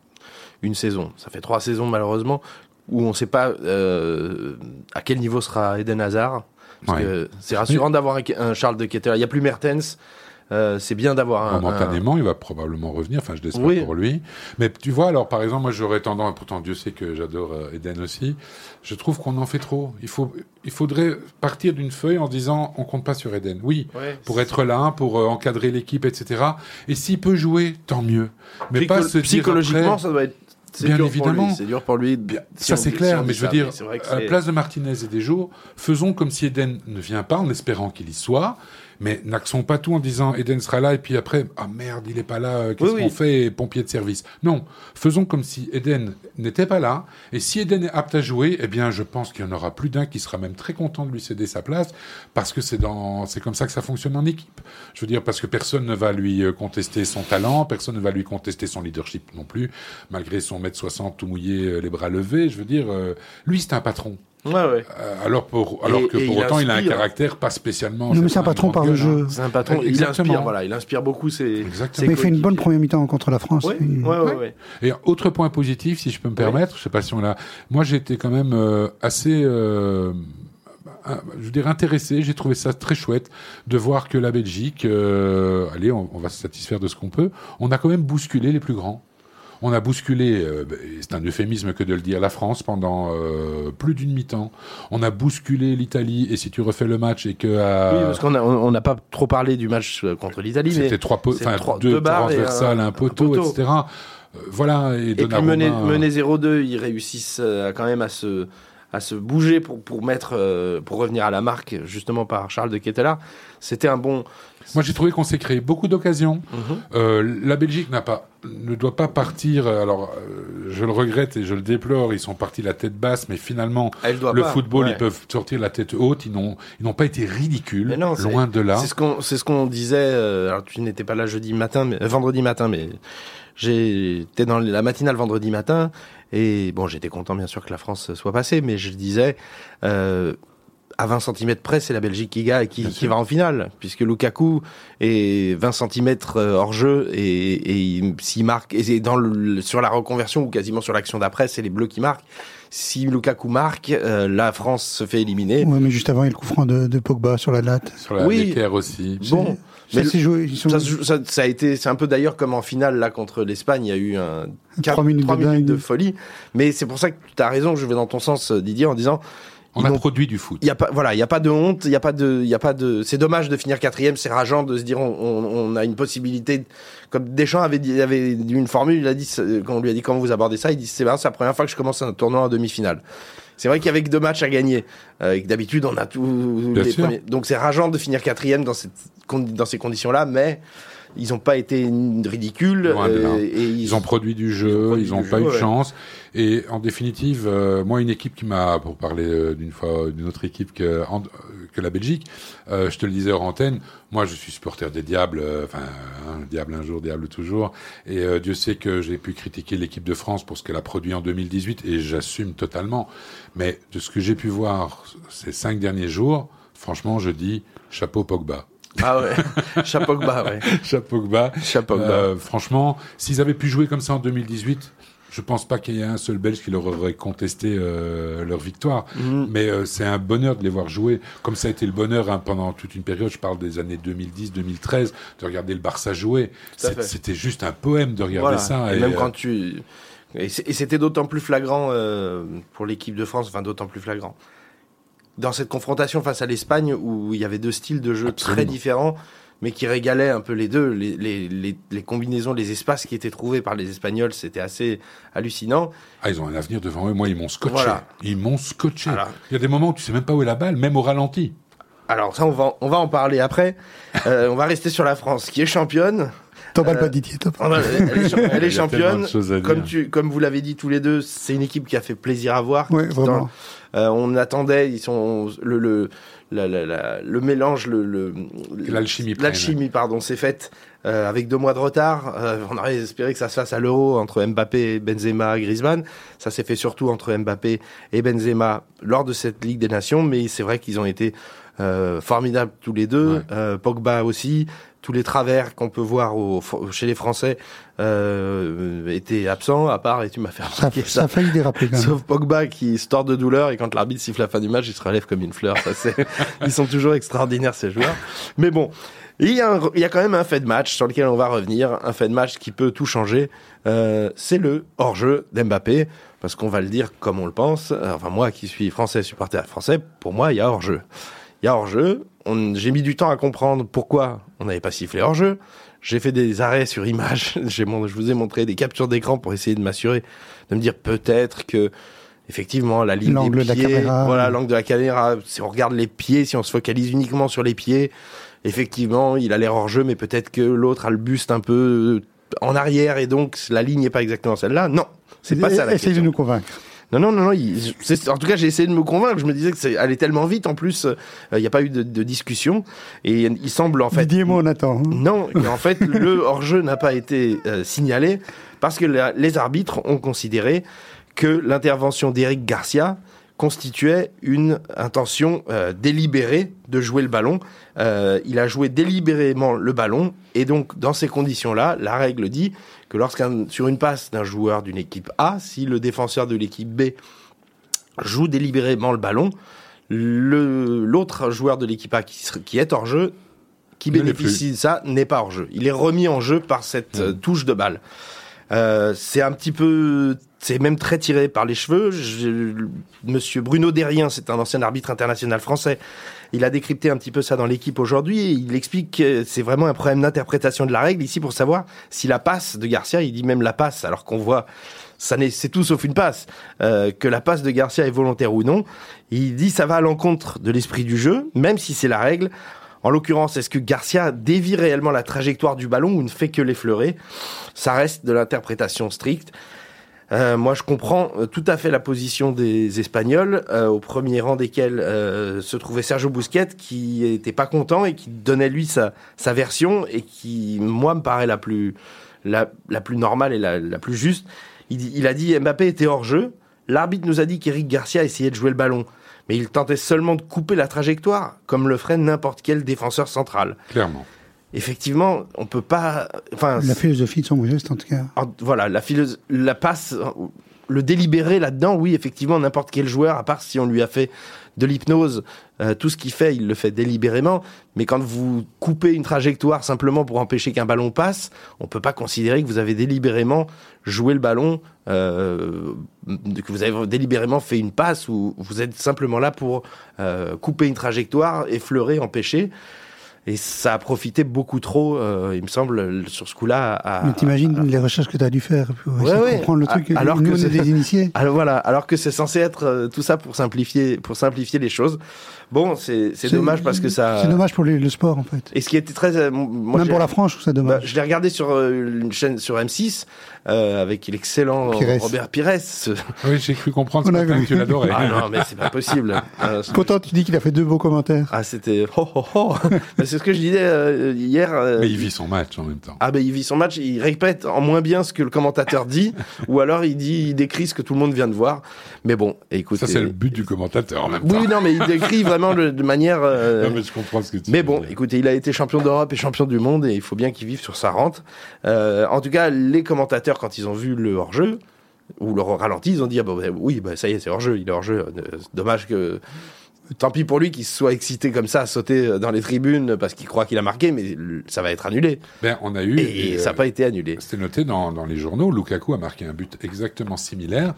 ça fait 3 saisons malheureusement, où on ne sait pas à quel niveau sera Eden Hazard. Parce que c'est rassurant d'avoir un Charles de Ketelaere. Il n'y a plus Mertens. C'est bien d'avoir momentanément, il va probablement revenir. Enfin, je l'espère pour lui. Mais tu vois, alors par exemple, moi j'aurais tendance, pourtant Dieu sait que j'adore Eden aussi. Je trouve qu'on en fait trop. Il faudrait partir d'une feuille en disant on compte pas sur Eden. Oui, pour être là, pour encadrer l'équipe, etc. Et s'il peut jouer, tant mieux. Mais pas se dire psychologiquement, après, ça doit être. Bien évidemment. C'est dur pour lui. Ça, c'est clair, mais je veux dire, à la place de Martinez et des jours, faisons comme si Eden ne vient pas, en espérant qu'il y soit, mais n'axons pas tout en disant Eden sera là, et puis après, ah merde, il est pas là, qu'est-ce qu'on fait, pompier de service. Non, faisons comme si Eden n'était pas là, et si Eden est apte à jouer, eh bien, je pense qu'il y en aura plus d'un qui sera même très content de lui céder sa place, parce que c'est comme ça que ça fonctionne en équipe. Je veux dire, parce que personne ne va lui contester son talent, personne ne va lui contester son leadership non plus, malgré son 1m60 tout mouillé, les bras levés, je veux dire, lui, c'est un patron. Alors que pour autant, il a un caractère pas spécialement... Non, mais c'est un patron par le jeu. C'est un patron, il inspire beaucoup ses mais il fait une bonne première mi-temps contre la France. Et autre point positif, si je peux me permettre, je sais pas si on l'a... Moi, j'étais quand même assez... je veux dire intéressé, j'ai trouvé ça très chouette de voir que la Belgique, allez, on va se satisfaire de ce qu'on peut, on a quand même bousculé les plus grands. On a bousculé, c'est un euphémisme que de le dire, la France pendant plus d'une mi-temps. On a bousculé l'Italie, et si tu refais le match et que... Oui, parce qu'on n'a pas trop parlé du match contre l'Italie. C'était deux transversales, un poteau, etc. Voilà. Et puis mener 0-2, ils réussissent quand même à se bouger pour revenir à la marque, justement par Charles de Ketelaere. C'était un bon... Moi, j'ai trouvé qu'on s'est créé beaucoup d'occasions. La Belgique n'a pas ne doit pas partir. Alors, je le regrette et je le déplore. Ils sont partis la tête basse, mais finalement, football, ils peuvent sortir la tête haute. Ils n'ont pas été ridicules. Non, loin de là. C'est ce qu'on disait. Alors, tu n'étais pas là vendredi matin, mais j'étais dans la matinale vendredi matin. Et bon, j'étais content, bien sûr, que la France soit passée, mais je disais, à 20 cm près, c'est la Belgique qui gagne, qui va en finale, puisque Lukaku est 20 cm hors jeu et s'il marque, et sur la reconversion ou quasiment sur l'action d'après, c'est les Bleus qui marquent. Si Lukaku marque, la France se fait éliminer. Ouais, mais juste avant, il y a le coup franc de Pogba sur la latte. Sur la l'équerre aussi. Bon. Mais ça a été, c'est un peu d'ailleurs comme en finale là contre l'Espagne, il y a eu 3 minutes de folie. Mais c'est pour ça que tu as raison, je vais dans ton sens, Didier, en disant. On a produit du foot. Il y a pas de honte, il y a pas de. C'est dommage de finir 4e, c'est rageant de se dire on a une possibilité. Comme Deschamps avait dit une formule, il a dit quand on lui a dit comment vous abordez ça, il dit c'est la première fois que je commence un tournoi en demi-finale. C'est vrai qu'il y avait que 2 matchs à gagner. Et que d'habitude on a tous les premiers. Donc c'est rageant de finir 4e dans ces conditions-là, mais. Ils n'ont pas été ridicules. Et ils ont produit du jeu, ils n'ont pas eu de chance. Et en définitive, moi, une équipe qui m'a, pour parler d'une autre équipe que la Belgique, je te le disais hors antenne, moi je suis supporter des Diables, Diable un jour, Diable toujours. Et Dieu sait que j'ai pu critiquer l'équipe de France pour ce qu'elle a produit en 2018, et j'assume totalement. Mais de ce que j'ai pu voir ces 5 derniers jours, franchement, je dis chapeau Pogba. Ah ouais, chapeau bas, ouais. Chapeau bas. Franchement, s'ils avaient pu jouer comme ça en 2018, je pense pas qu'il y ait un seul Belge qui leur aurait contesté leur victoire. Mais c'est un bonheur de les voir jouer, comme ça a été le bonheur pendant toute une période. Je parle des années 2010-2013, de regarder le Barça jouer. C'était juste un poème de regarder ça. Et même quand et c'était d'autant plus flagrant pour l'équipe de France, d'autant plus flagrant. Dans cette confrontation face à l'Espagne, où il y avait 2 styles de jeu très différents, mais qui régalaient un peu les deux, les combinaisons, les espaces qui étaient trouvés par les Espagnols, c'était assez hallucinant. Ah, ils ont un avenir devant eux. Moi, ils m'ont scotché. Voilà. Ils m'ont scotché. Alors, il y a des moments où tu sais même pas où est la balle, même au ralenti. Alors ça, on va en parler après. On va rester sur la France, qui est championne. T'emballes pas Didier, elle est championne. Comme vous l'avez dit tous les deux, c'est une équipe qui a fait plaisir à voir. Ouais, vraiment. On attendait, le mélange, l'alchimie, s'est faite avec 2 mois de retard. On aurait espéré que ça se fasse à l'Euro entre Mbappé, Benzema, Griezmann. Ça s'est fait surtout entre Mbappé et Benzema lors de cette Ligue des Nations, mais c'est vrai qu'ils ont été formidables tous les deux. Ouais. Pogba aussi. Tous les travers qu'on peut voir chez les Français étaient absents, à part, et tu m'as fait remarquer ça. Ça a failli déraper quand même. Sauf Pogba qui se tord de douleur, et quand l'arbitre siffle la fin du match, il se relève comme une fleur. Ils sont toujours extraordinaires, ces joueurs. Mais bon, il y a quand même un fait de match sur lequel on va revenir, un fait de match qui peut tout changer. C'est le hors-jeu d'Mbappé, parce qu'on va le dire comme on le pense. Enfin, moi qui suis français, supporter français, pour moi, il y a hors-jeu. Il y a hors-jeu. J'ai mis du temps à comprendre pourquoi on n'avait pas sifflé hors-jeu. J'ai fait des arrêts sur image. Je vous ai montré des captures d'écran pour essayer de m'assurer, de me dire peut-être que, effectivement, la ligne des pieds, l'angle de la caméra, si on regarde les pieds, si on se focalise uniquement sur les pieds, effectivement, il a l'air hors-jeu, mais peut-être que l'autre a le buste un peu en arrière et donc la ligne n'est pas exactement celle-là. Non, c'est pas ça la question. Essayez de nous convaincre. Non. En tout cas, j'ai essayé de me convaincre. Je me disais que ça allait tellement vite. En plus, il n'y a pas eu de discussion. Et il semble, en fait... Didier et moi, on attend. Non, et en fait, le hors-jeu n'a pas été signalé parce que les arbitres ont considéré que l'intervention d'Eric Garcia constituait une intention délibérée de jouer le ballon. Il a joué délibérément le ballon. Et donc, dans ces conditions-là, la règle dit que sur une passe d'un joueur d'une équipe A, si le défenseur de l'équipe B joue délibérément le ballon, l'autre joueur de l'équipe A qui est hors jeu, qui bénéficie de ça, n'est pas hors jeu. Il est remis en jeu par cette touche de balle. C'est un petit peu... C'est même très tiré par les cheveux. Monsieur Bruno Derrien, c'est un ancien arbitre international français. Il a décrypté un petit peu ça dans l'équipe aujourd'hui et il explique que c'est vraiment un problème d'interprétation de la règle ici pour savoir si la passe de Garcia, il dit même la passe, alors qu'on voit, c'est tout sauf une passe, que la passe de Garcia est volontaire ou non. Il dit ça va à l'encontre de l'esprit du jeu, même si c'est la règle. En l'occurrence, est-ce que Garcia dévie réellement la trajectoire du ballon ou ne fait que l'effleurer? Ça reste de l'interprétation stricte. Moi, je comprends tout à fait la position des Espagnols, au premier rang desquels se trouvait Sergio Busquets, qui était pas content et qui donnait lui sa version et qui, moi, me paraît la plus normale et la plus juste. Il a dit Mbappé était hors jeu. L'arbitre nous a dit qu'Eric Garcia essayait de jouer le ballon, mais il tentait seulement de couper la trajectoire, comme le ferait n'importe quel défenseur central. Clairement. Effectivement, on peut pas. Enfin, la philosophie de son geste, en tout cas. Voilà, la passe, le délibéré là-dedans, oui, effectivement, n'importe quel joueur, à part si on lui a fait de l'hypnose, tout ce qu'il fait, il le fait délibérément. Mais quand vous coupez une trajectoire simplement pour empêcher qu'un ballon passe, on peut pas considérer que vous avez délibérément joué le ballon, que vous avez délibérément fait une passe, ou vous êtes simplement là pour couper une trajectoire, effleurer, empêcher. Et ça a profité beaucoup trop, il me semble, sur ce coup-là. Mais t'imagines les recherches que tu as dû faire pour essayer de comprendre le truc. Alors nous, que on est des initiés. Alors que c'est censé être tout ça pour simplifier les choses. Bon, c'est dommage parce que ça. C'est dommage pour le sport, en fait. Et ce qui était très. Moi, même pour la France, je trouve ça dommage. Je l'ai regardé sur une chaîne sur M6 avec l'excellent Robert Pires. Oui, j'ai cru comprendre ce matin que tu l'adorais. Ah non, mais c'est pas possible. Content, tu dis qu'il a fait 2 beaux commentaires. Ah, c'était c'est ce que je disais hier. Mais il vit son match en même temps. Ah, ben il vit son match, il répète en moins bien ce que le commentateur dit, ou alors il décrit ce que tout le monde vient de voir. Mais bon, écoute. Ça, c'est le but du commentateur en même temps. Oui, non, mais il décrit vraiment de manière. Non, mais je comprends ce que tu dis. Mais bon, écoutez, il a été champion d'Europe et champion du monde et il faut bien qu'il vive sur sa rente. En tout cas, les commentateurs, quand ils ont vu le hors-jeu, ou le ralenti, ils ont dit, oui, ça y est, c'est hors-jeu, il est hors-jeu. Dommage que. Tant pis pour lui qu'il se soit excité comme ça, à sauter dans les tribunes parce qu'il croit qu'il a marqué, mais ça va être annulé. On a eu... Et ça n'a pas été annulé. C'était noté dans les journaux. Lukaku a marqué un but exactement similaire,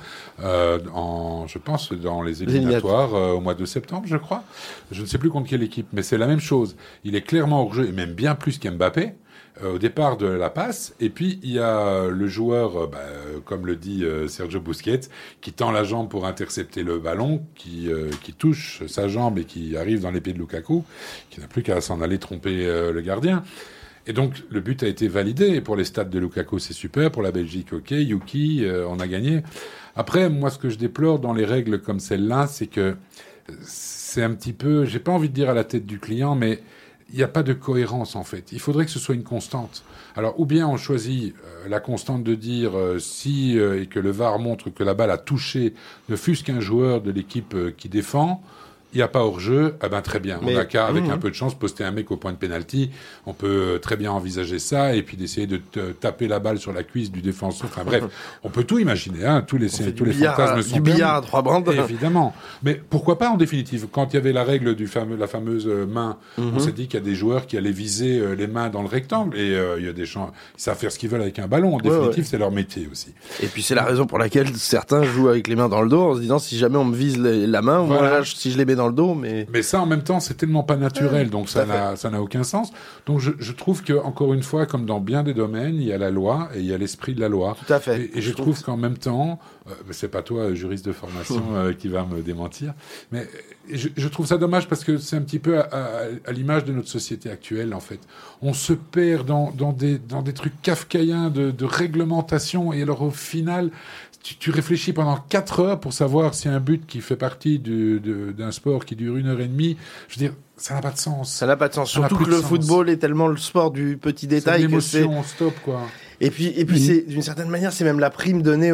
je pense, dans les éliminatoires au mois de septembre, je crois. Je ne sais plus contre quelle équipe, mais c'est la même chose. Il est clairement hors jeu, et même bien plus qu'Mbappé. Au départ de la passe, et puis il y a le joueur, comme le dit Sergio Busquets, qui tend la jambe pour intercepter le ballon, qui touche sa jambe et qui arrive dans les pieds de Lukaku, qui n'a plus qu'à s'en aller tromper le gardien. Et donc le but a été validé, et pour les stats de Lukaku c'est super, pour la Belgique ok, Yuki, on a gagné. Après, moi ce que je déplore dans les règles comme celle-là, c'est que c'est un petit peu, j'ai pas envie de dire à la tête du client, mais il n'y a pas de cohérence, en fait. Il faudrait que ce soit une constante. Alors, ou bien on choisit la constante de dire et que le VAR montre que la balle a touché ne fût-ce qu'un joueur de l'équipe qui défend, il n'y a pas hors-jeu, très bien. On n'a qu'à, avec un peu de chance, poster un mec au point de pénalty. On peut très bien envisager ça, et puis d'essayer de taper la balle sur la cuisse du défenseur. Enfin bref, on peut tout imaginer, hein. Tous les fantasmes sont du billard à 3 bandes. Évidemment. Mais pourquoi pas, en définitive? Quand il y avait la règle la fameuse main, on s'est dit qu'il y a des joueurs qui allaient viser les mains dans le rectangle, et il y a des gens, ils savent faire ce qu'ils veulent avec un ballon. En définitive, c'est leur métier aussi. Et puis c'est la raison pour laquelle certains jouent avec les mains dans le dos, en se disant, si jamais on me vise la main, voilà, si je les mets dans le dos, mais ça, en même temps, c'est tellement pas naturel, donc ça n'a aucun sens. Donc je trouve que, encore une fois, comme dans bien des domaines, il y a la loi et il y a l'esprit de la loi. Tout à fait. Et je trouve qu'en même temps, c'est pas toi, juriste de formation, qui va me démentir, mais je trouve ça dommage parce que c'est un petit peu à l'image de notre société actuelle, en fait. On se perd dans des trucs kafkaïens de réglementation, et alors au final, tu réfléchis pendant 4 heures pour savoir si un but qui fait partie d'un sport qui dure 1h30, je veux dire, ça n'a pas de sens. Ça n'a pas de sens. Surtout que le football est tellement le sport du petit détail. C'est l'émotion, stop, quoi. Et puis c'est, d'une certaine manière, c'est même la prime donnée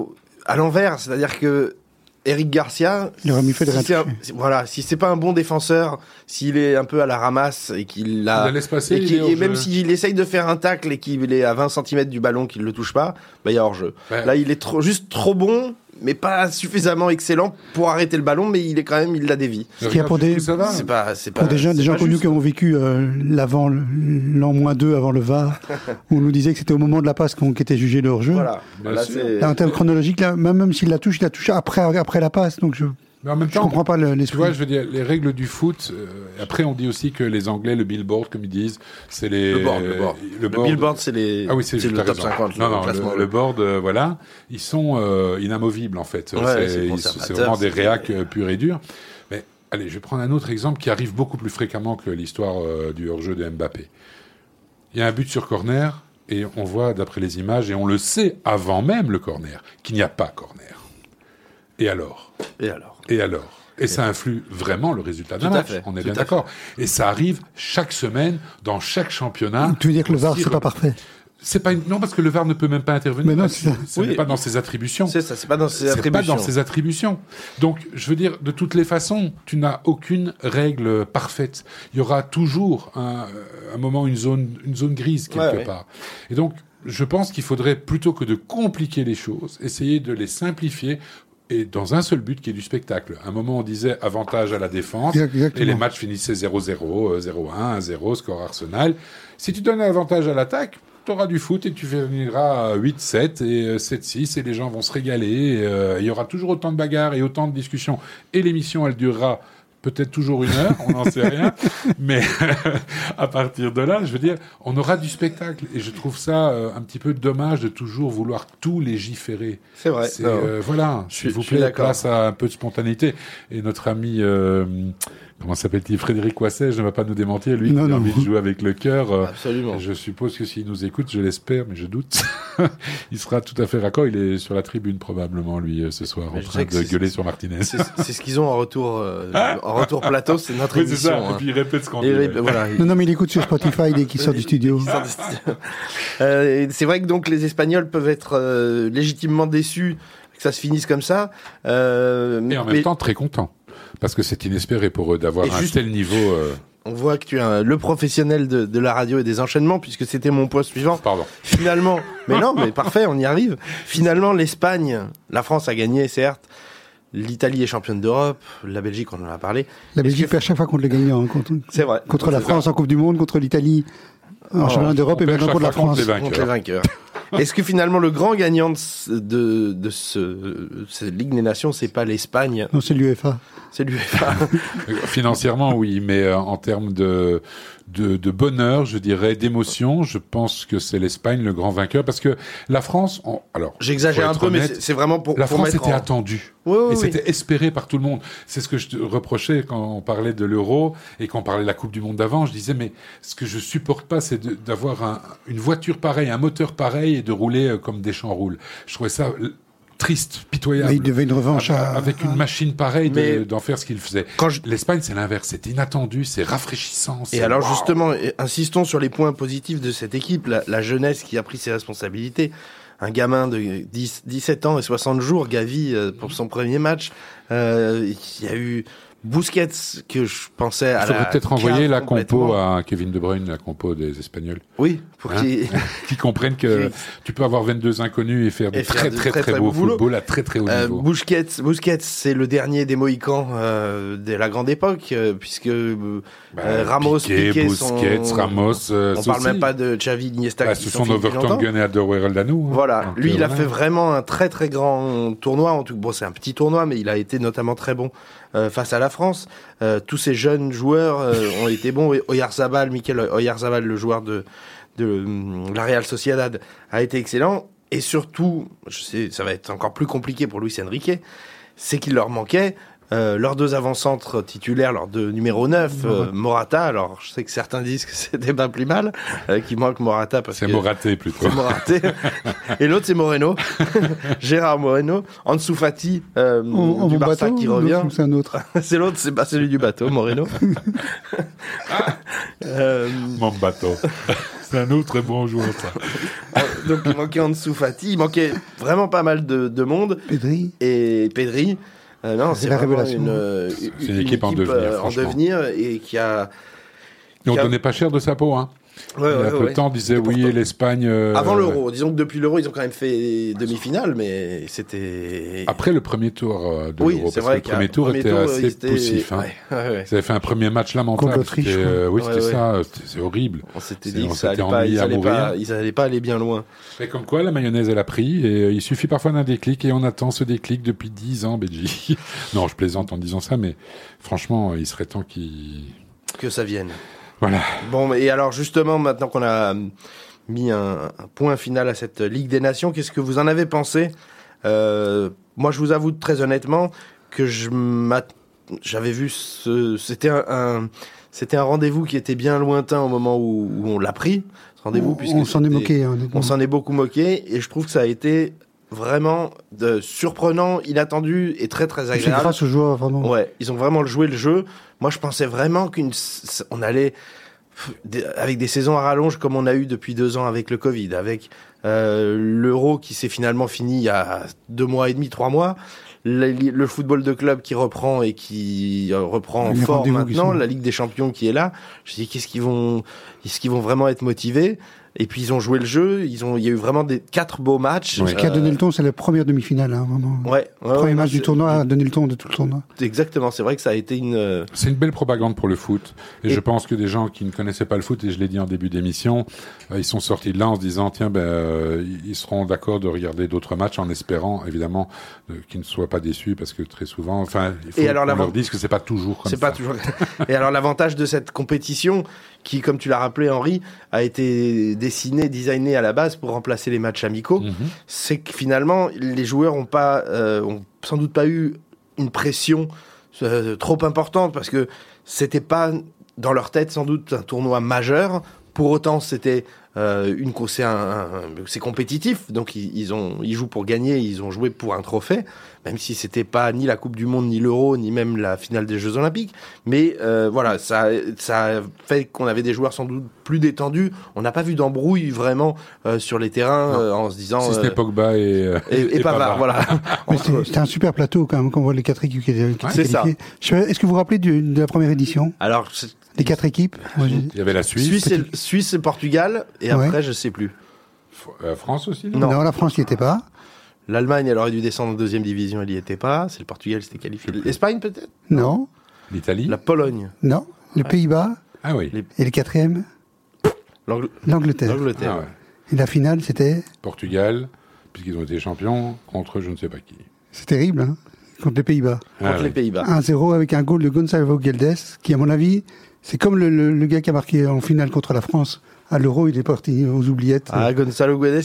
à l'envers. C'est-à-dire que Eric Garcia, si c'est pas un bon défenseur, s'il est un peu à la ramasse et qu'il la laisse passer, et même s'il essaye de faire un tacle et qu'il est à 20 cm du ballon, qu'il le touche pas, il y a hors-jeu. Ouais. Là, il est juste trop bon, mais pas suffisamment excellent pour arrêter le ballon, mais il la dévie. Ce qu'il y a pour des gens connus qui ont vécu l'an -2 avant le VAR, où on nous disait que c'était au moment de la passe qu'on était jugé de hors-jeu. Là, en termes chronologiques, là, même s'il la touche, après la passe, donc mais en même temps, je comprends pas l'esprit. Tu vois, je veux dire, les règles du foot. Après, on dit aussi que les Anglais, le billboard, comme ils disent, c'est les. Le billboard, c'est les. Ah oui, c'est le top 50. Le board, voilà, ils sont inamovibles en fait. Ouais, c'est vraiment des réacs purs et durs. Mais allez, je vais prendre un autre exemple qui arrive beaucoup plus fréquemment que l'histoire du hors-jeu de Mbappé. Il y a un but sur corner, et on voit, d'après les images, et on le sait avant même le corner, qu'il n'y a pas corner. Et alors ? Et ça influe vraiment le résultat d'un match, on est bien d'accord. Et ça arrive chaque semaine, dans chaque championnat. Tu veux dire que le VAR, c'est pas parfait ? Non, parce que le VAR ne peut même pas intervenir. Mais non, c'est ça. Ce n'est pas dans ses attributions. C'est ça, c'est pas dans ses attributions. Donc, je veux dire, de toutes les façons, tu n'as aucune règle parfaite. Il y aura toujours un moment, une zone grise quelque part. Et donc, je pense qu'il faudrait, plutôt que de compliquer les choses, essayer de les simplifier. Et dans un seul but qui est du spectacle. À un moment, on disait avantage à la défense. Exactement. Et les matchs finissaient 0-0, 0-1, 1-0, score Arsenal. Si tu donnes un avantage à l'attaque, tu auras du foot et tu finiras à 8-7 et 7-6 et les gens vont se régaler. Il y aura toujours autant de bagarres et autant de discussions. Et l'émission, elle durera peut-être toujours 1 heure, on n'en sait rien. Mais à partir de là, je veux dire, on aura du spectacle. Et je trouve ça un petit peu dommage de toujours vouloir tout légiférer. C'est vrai. Voilà, s'il vous plaît, place à un peu de spontanéité. Et notre ami... comment s'appelle-t-il ? Frédéric Coisset, je ne vais pas nous démentir, lui, qui a envie de jouer avec le cœur. Absolument. Je suppose que s'il nous écoute, je l'espère, mais je doute, il sera tout à fait raccord. Il est sur la tribune probablement, lui, ce soir, en train de gueuler sur Martinez. C'est ce qu'ils ont en retour plateau, c'est notre émission. C'est ça, et puis il répète ce qu'on dit. Voilà. Non, mais il écoute sur Spotify dès qu'il sort du studio. C'est vrai que donc les Espagnols peuvent être légitimement déçus que ça se finisse comme ça. Et en même temps, très contents. Parce que c'est inespéré pour eux d'avoir un tel niveau. On voit que tu es le professionnel de la radio et des enchaînements, puisque c'était mon point suivant. Pardon. Finalement, mais parfait, on y arrive. Finalement, l'Espagne, la France a gagné, certes. L'Italie est championne d'Europe. La Belgique, on en a parlé. La Belgique fait à chaque fois contre les gagnants. C'est vrai. Contre la France en Coupe du Monde, contre l'Italie en championnat d'Europe et maintenant contre la France. Contre les vainqueurs. Est-ce que finalement le grand gagnant de cette Ligue des Nations, c'est pas l'Espagne ? Non, c'est l'UEFA. C'est l'UEFA. Financièrement, oui, mais en termes de bonheur, je dirais, d'émotion, je pense que c'est l'Espagne le grand vainqueur, parce que la France, alors j'exagère un peu, honnête, mais c'est vraiment pour la France mettre était attendue. Et c'était espéré par tout le monde. C'est ce que je te reprochais quand on parlait de l'Euro et quand on parlait de la Coupe du Monde d'avant. Je disais, mais ce que je supporte pas, c'est d'avoir une voiture pareille, un moteur pareil et de rouler comme Deschamps roule. Je trouvais ça triste, pitoyable. Mais il devait une revanche avec une machine pareille d'en faire ce qu'il faisait. L'Espagne, c'est l'inverse. C'est inattendu, c'est rafraîchissant. Et alors, justement, insistons sur les points positifs de cette équipe. La jeunesse qui a pris ses responsabilités. Un gamin de 17 ans et 60 jours, Gavi, pour son premier match. Il y a eu Busquets, que je pensais à la... Il faudrait peut-être envoyer la compo à Kevin De Bruyne, la compo des Espagnols. Oui, pour qu'ils comprennent que tu peux avoir 22 inconnus et faire du très beau football à très haut niveau. Busquets, c'est le dernier des Mohicans de la grande époque, puisque Ramos, Piqué Ramos, on parle même pas de Xavi, Iniesta. Ce sont nos Vertonghen et Alderweireld à nous. Voilà, lui, il a fait vraiment un très grand tournoi. Bon, c'est un petit tournoi, mais il a été notamment très bon face à la France. Tous ces jeunes joueurs ont été bons. Mikel Oyarzabal, le joueur de la Real Sociedad, a été excellent. Et surtout, je sais, ça va être encore plus compliqué pour Luis Enrique, c'est qu'il leur manquait leurs deux avant-centres titulaires, leurs deux numéro 9, Morata. Alors, je sais que certains disent que c'était pas plus mal, qu'il manque Morata parce que... C'est Moraté, plutôt. C'est Moraté. Et l'autre, c'est Moreno. Gérard Moreno. Ansu Fati, du Barça qui revient. C'est un autre. C'est l'autre, c'est pas celui du bateau, Moreno. Mon bateau. C'est un autre bon joueur, ça. Donc, il manquait Ansu Fati. Il manquait vraiment pas mal de monde. Pedri. Et Pedri. Non, c'est la vraiment révélation. C'est une équipe en devenir et qui a... Et on donnait pas cher de sa peau, hein. Il y a peu de temps, on disait oui, l'Espagne... Avant l'Euro. Disons que depuis l'Euro, ils ont quand même fait demi-finale, mais c'était... Après le premier tour de l'Euro, parce que le premier tour était assez poussif. Hein. Ils avaient fait un premier match lamentable. Contre l'Autriche. Oui, c'était ça. C'est horrible. On s'était dit que ça allait pas, ils allaient pas aller bien loin. Et comme quoi, la mayonnaise, elle a pris. Et il suffit parfois d'un déclic. Et on attend ce déclic depuis 10 ans, Belgique. Non, je plaisante en disant ça, mais franchement, il serait temps que ça vienne. Voilà. Bon, et alors justement, maintenant qu'on a mis un point final à cette Ligue des Nations, qu'est-ce que vous en avez pensé ? Moi, je vous avoue très honnêtement que je j'avais vu c'était un rendez-vous qui était bien lointain au moment où on l'a pris. Ce rendez-vous, on s'en est moqué. On s'en est beaucoup moqué, et je trouve que ça a été vraiment surprenant, inattendu et très très agréable. C'est grâce aux joueurs, vraiment. Ouais, ils ont vraiment joué le jeu. Moi, je pensais vraiment qu'on allait avec des saisons à rallonge comme on a eu depuis 2 ans avec le Covid, avec l'Euro qui s'est finalement fini il y a 2 mois et demi, 3 mois, le football de club qui reprend et qui reprend fort maintenant, la Ligue des Champions qui est là. Je dis, est-ce qu'ils vont vraiment être motivés? Et puis ils ont joué le jeu, il y a eu vraiment 4 beaux matchs. Ce qui a donné le ton, c'est la première demi-finale, vraiment. Le premier match du tournoi a donné le ton de tout le tournoi. Exactement, c'est vrai que ça a été C'est une belle propagande pour le foot. Et je pense que des gens qui ne connaissaient pas le foot, et je l'ai dit en début d'émission, ils sont sortis de là en se disant, tiens, ils seront d'accord de regarder d'autres matchs en espérant, évidemment, qu'ils ne soient pas déçus, parce que très souvent, il faut qu'on leur dise que c'est pas toujours comme ça. C'est pas toujours. Et alors l'avantage de cette compétition, qui, comme tu l'as rappelé, Henri, a été designé à la base pour remplacer les matchs amicaux, c'est que finalement, les joueurs ont sans doute pas eu une pression trop importante, parce que c'était pas dans leur tête sans doute un tournoi majeur. Pour autant, c'était c'est compétitif, donc ils jouent pour gagner, ils ont joué pour un trophée, même si c'était pas ni la Coupe du Monde, ni l'Euro, ni même la finale des Jeux Olympiques. Mais voilà, ça a fait qu'on avait des joueurs sans doute plus détendus. On n'a pas vu d'embrouille vraiment sur les terrains en se disant. Si c'était Pogba et Pavard, voilà. Mais c'était un super plateau quand même, quand on voit les 4 équipes qui étaient c'est ça. Est-ce que vous vous rappelez de la première édition? Alors, les 4 équipes. Il y avait la Suisse. Suisse et Portugal, et après, je sais plus. France aussi, non, la France n'y était pas. L'Allemagne, elle aurait dû descendre en 2e division, elle n'y était pas. C'est le Portugal qui s'était qualifié. L'Espagne, peut-être? Non. L'Italie? La Pologne? Non. Les Pays-Bas? Ah oui. Et le 4e? L'Angleterre. Ah ouais. Et la finale, c'était? Portugal, puisqu'ils ont été champions, contre je ne sais pas qui. C'est terrible, hein, contre les Pays-Bas. Les Pays-Bas. 1-0 avec un goal de Gonçalo Guedes, qui, à mon avis, c'est comme le gars qui a marqué en finale contre la France. À l'Euro, il est parti aux oubliettes. Gonçalo Guedes,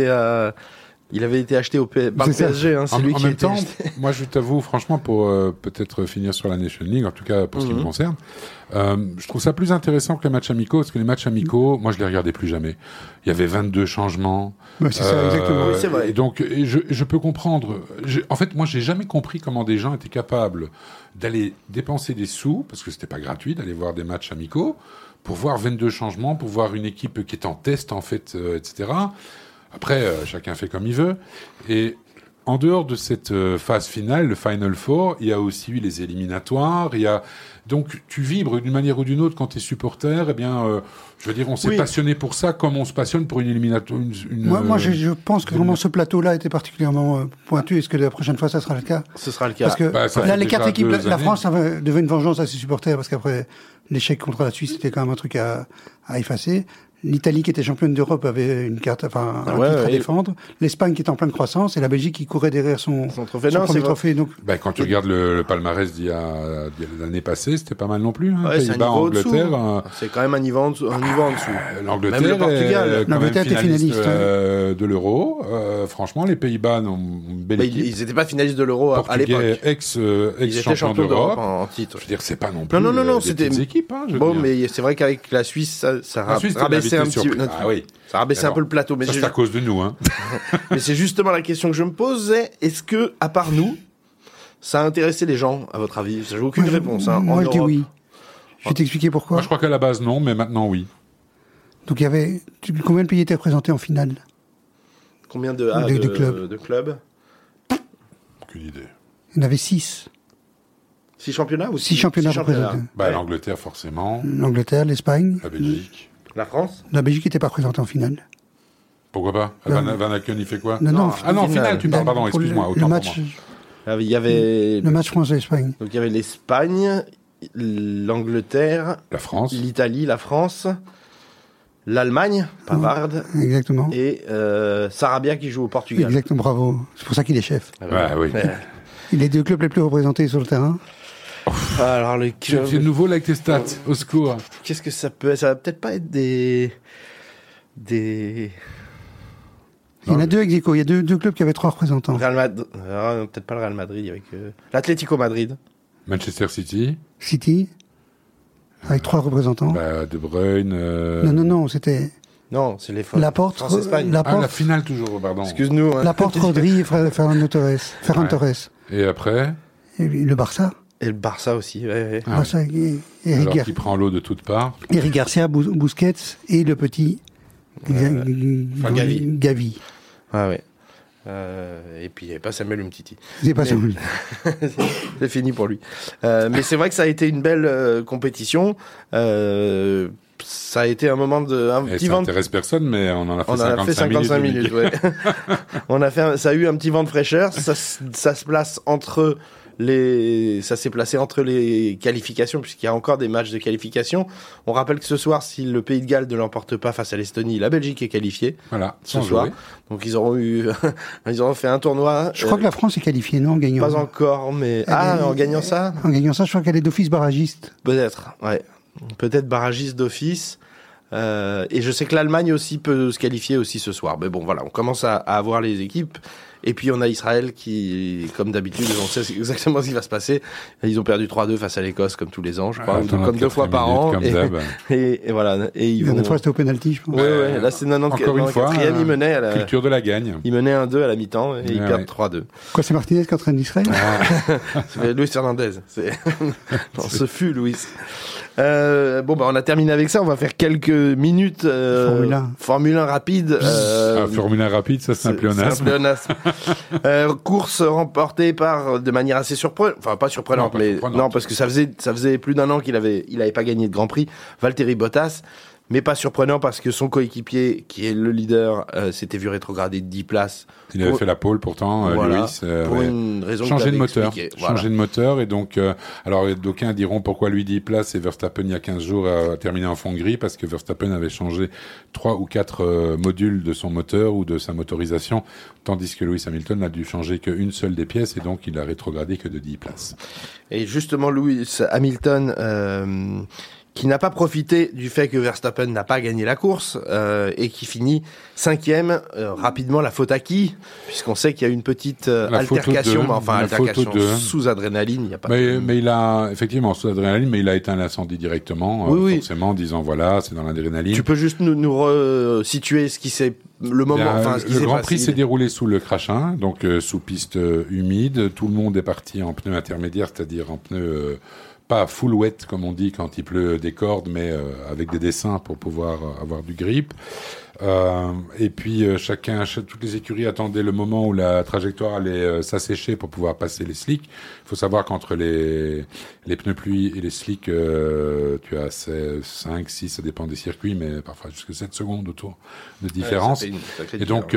il avait été acheté par le PSG. Hein, c'est lui qui même temps, moi, je t'avoue, franchement, pour peut-être finir sur la Nation League, en tout cas pour ce qui me concerne, je trouve ça plus intéressant que les matchs amicaux, parce que les matchs amicaux, moi, je les regardais plus jamais. Il y avait 22 changements. C'est ça, exactement. Oui, c'est vrai. Et donc, je peux comprendre. En fait, moi, j'ai jamais compris comment des gens étaient capables d'aller dépenser des sous, parce que c'était pas gratuit d'aller voir des matchs amicaux, pour voir 22 changements, pour voir une équipe qui est en test, en fait, etc. Après, chacun fait comme il veut. Et en dehors de cette phase finale, le Final Four, il y a aussi eu les éliminatoires. Donc, tu vibres d'une manière ou d'une autre quand tu es supporter. Eh bien, je veux dire, on s'est passionné pour ça comme on se passionne pour une éliminatoire. Moi, je pense que vraiment ce plateau-là était particulièrement pointu. Est-ce que la prochaine fois, ça sera le cas? Ce sera le cas. Parce que là, les 4 équipes, la France devait une vengeance à ses supporters, parce qu'après, l'échec contre la Suisse, c'était quand même un truc à effacer. L'Italie, qui était championne d'Europe, avait un titre à défendre. L'Espagne, qui était en pleine croissance, et la Belgique, qui courait derrière son trophée. Premier trophée. Donc, quand tu regardes le palmarès d'il y a l'année passée, c'était pas mal non plus. Hein. Pays-Bas, Angleterre. C'est quand même un niveau en dessous. L'Angleterre, même le Portugal. L'Angleterre était finaliste de l'Euro. Franchement, les Pays-Bas ont une belle équipe. Ils n'étaient pas finalistes de l'Euro à l'époque. Ils étaient champions d'Europe en titre. Je veux dire, c'est pas non plus c'était des équipes. Hein, mais c'est vrai qu'avec la Suisse, ça rabaissait un petit peu. Ah oui. Ça rabaissait un peu le plateau. Mais c'est à cause de nous. Hein. Mais c'est justement la question que je me posais. Est-ce que, à part nous, ça a intéressé les gens, à votre avis? J'ai aucune réponse. Moi, je dis oui. Je vais t'expliquer pourquoi. Moi, je crois qu'à la base, non, mais maintenant, oui. Donc, il y avait... Combien de pays étaient représentés en finale? Combien de clubs? Aucune idée. Il y en avait 6. 6 championnats ou 6 championnats représentés. L'Angleterre, forcément. L'Angleterre, l'Espagne. La Belgique. La France? La Belgique n'était pas représentée en finale. Pourquoi pas? Van Aken, il fait quoi? Non, en finale, tu parles, pardon, excuse-moi. Le match... Il y avait... Le match France-Espagne. Donc, il y avait l'Espagne, l'Angleterre... La France. L'Italie, la France... L'Allemagne, Pavard. Exactement. Et Sarabia qui joue au Portugal. Exactement, bravo. C'est pour ça qu'il est chef. Oui. Il est 2 clubs les plus représentés sur le terrain. Alors, c'est nouveau là avec tes stats, au secours. Qu'est-ce que ça peut être? Ça va peut-être pas être des... Il y en a 2 ex-aequo. Il y a deux clubs qui avaient 3 représentants. Peut-être pas le Real Madrid, avec l'Atlético Madrid. Manchester City. City, avec 3 représentants. De Bruyne. Non, c'était... Non, c'est les Laporte, France-Espagne. la finale toujours, pardon. Excuse-nous. Hein. Laporte, Rodri et Ferran Torres. Et après Et le Barça. Et le Barça aussi, ouais. Barça, Alors qu'il prend l'eau de toutes parts. Eric Garcia, Busquets et le petit Gavi. Ah ouais. Et puis il n'y avait pas Samuel Umtiti. C'est pas Samuel. C'est fini pour lui. Mais c'est vrai que ça a été une belle compétition. Ça a été un moment de... Ça n'intéresse personne, mais on en a fait 55 minutes. Ouais. Ça a eu un petit vent de fraîcheur. Ça se place entre ça s'est placé entre les qualifications, puisqu'il y a encore des matchs de qualification. On rappelle que ce soir, si le Pays de Galles ne l'emporte pas face à l'Estonie, la Belgique est qualifiée. Voilà, ce soir. Donc ils auront fait un tournoi. Je crois que la France est qualifiée, non, en gagnant. Pas encore, mais en gagnant ça. En gagnant ça, je crois qu'elle est d'office barragiste. Peut-être, ouais. Peut-être barragiste d'office. Et je sais que l'Allemagne aussi peut se qualifier aussi ce soir. Mais bon, voilà, on commence à avoir les équipes. Et puis on a Israël qui, comme d'habitude, on sait exactement ce qui va se passer. Ils ont perdu 3-2 face à l'Écosse, comme tous les ans, je crois, comme 2 fois par an. Et voilà. Et ils vont... fois, c'était au pénalty, je pense. Ouais. Là, c'est 94e. Encore une fois, ils menaient à la culture de la gagne. Ils menaient 1-2 à la mi-temps et ils perdent 3-2. Quoi, c'est Martinez qui entraîne Israël? C'est Luis Fernandez. Ce fut Luis. On a terminé avec ça. On va faire quelques minutes. Formule 1 rapide. Formule 1 rapide, ça c'est un pléonasme. Course remportée de manière assez surprenante. Enfin, pas surprenante, non, parce que ça faisait plus d'1 an qu'il avait pas gagné de Grand Prix. Valtteri Bottas. Mais pas surprenant parce que son coéquipier, qui est le leader, s'était vu rétrograder de 10 places. Il avait fait la pole pourtant, Lewis. Pour une raison changer de moteur. Voilà. Changer de moteur. Et donc, alors d'aucuns diront pourquoi lui 10 places et Verstappen il y a 15 jours a terminé en fond gris, parce que Verstappen avait changé 3 ou 4 modules de son moteur ou de sa motorisation, tandis que Lewis Hamilton n'a dû changer qu'une seule des pièces et donc il a rétrogradé que de 10 places. Et justement, Lewis Hamilton, qui n'a pas profité du fait que Verstappen n'a pas gagné la course et qui finit 5e. Rapidement, la faute à qui? Puisqu'on sait qu'il y a eu une petite altercation, altercation sous adrénaline. Il y a pas mais il a effectivement sous adrénaline, mais il a éteint l'incendie directement, forcément, en disant voilà, c'est dans l'adrénaline. Tu peux juste nous resituer ce qui s'est le moment. Le Grand Prix s'est déroulé sous le crachin, donc sous piste humide. Tout le monde est parti en pneu intermédiaire, c'est-à-dire en pneu pas full wet comme on dit quand il pleut des cordes, mais avec des dessins pour pouvoir avoir du grip. Et puis toutes les écuries attendaient le moment où la trajectoire allait s'assécher pour pouvoir passer les slicks. Il faut savoir qu'entre les pneus pluie et les slicks, tu as 5, 6, ça dépend des circuits, mais parfois jusqu'à 7 secondes autour de différence. Et donc,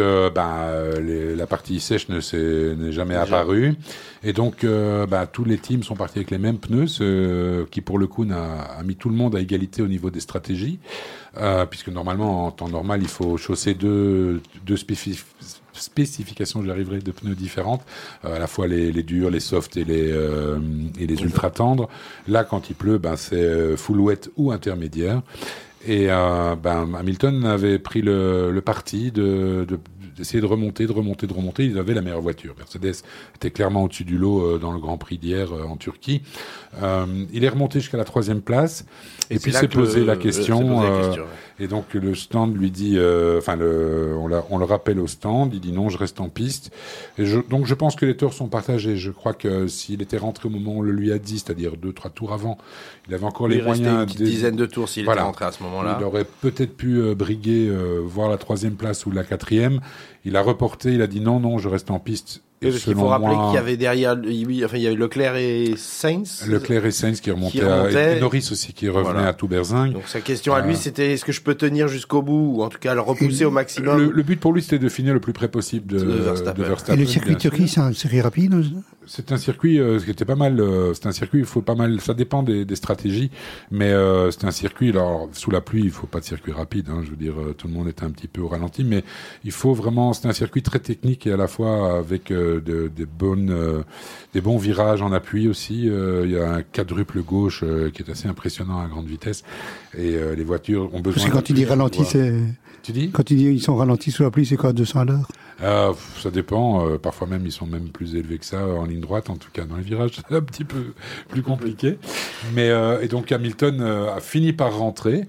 la partie sèche n'est jamais apparue. Et donc, tous les teams sont partis avec les mêmes pneus, ce qui pour le coup a mis tout le monde à égalité au niveau des stratégies. Puisque normalement, en temps normal, il faut chausser deux spécifications, j'arriverai, de pneus différentes, à la fois les durs, les softs et les ultra tendres. Là, quand il pleut, c'est full wet ou intermédiaire. Et Hamilton avait pris le parti d'essayer de remonter. Il avait la meilleure voiture. Mercedes était clairement au-dessus du lot dans le Grand Prix d'hier en Turquie. Il est remonté jusqu'à la 3e place. Et puis s'est posé la question. Et donc le stand lui dit, on le rappelle au stand. Il dit non, je reste en piste. Donc je pense que les torts sont partagés. Je crois que s'il était rentré au moment où on le lui a dit, c'est-à-dire 2-3 tours avant, il avait encore les moyens. Une petite dizaine de tours s'il était rentré à ce moment-là. Il aurait peut-être pu briguer, voir la 3e place ou la 4e. Il a reporté. Il a dit non, je reste en piste. Et parce qu'il faut rappeler qu'il y avait derrière, il y avait Leclerc et Sainz. Leclerc et Sainz qui remontaient. Et Norris aussi qui revenait à tout berzingue. Donc sa question à lui, c'était est-ce que je peux tenir jusqu'au bout, ou en tout cas le repousser au maximum. Le but pour lui, c'était de finir le plus près possible de Verstappen. Et le circuit de Turquie, c'est un circuit rapide? C'est un circuit qui était pas mal. C'est un circuit, il faut pas mal. Ça dépend des stratégies, mais c'est un circuit. Alors sous la pluie, il faut pas de circuit rapide. Je veux dire, tout le monde était un petit peu au ralenti, mais il faut vraiment. C'est un circuit très technique et à la fois avec des bons virages en appui aussi. Il y a un quadruple gauche qui est assez impressionnant à grande vitesse. Et les voitures ont besoin. Parce que quand il dit ralenti, c'est. Tu dis? Quand il dit ils sont ralentis sous la pluie, c'est quoi, 200 à l'heure? Ça dépend. Parfois même, ils sont même plus élevés que ça en ligne droite. En tout cas, dans les virages, c'est un petit peu plus compliqué. Mais et donc Hamilton a fini par rentrer.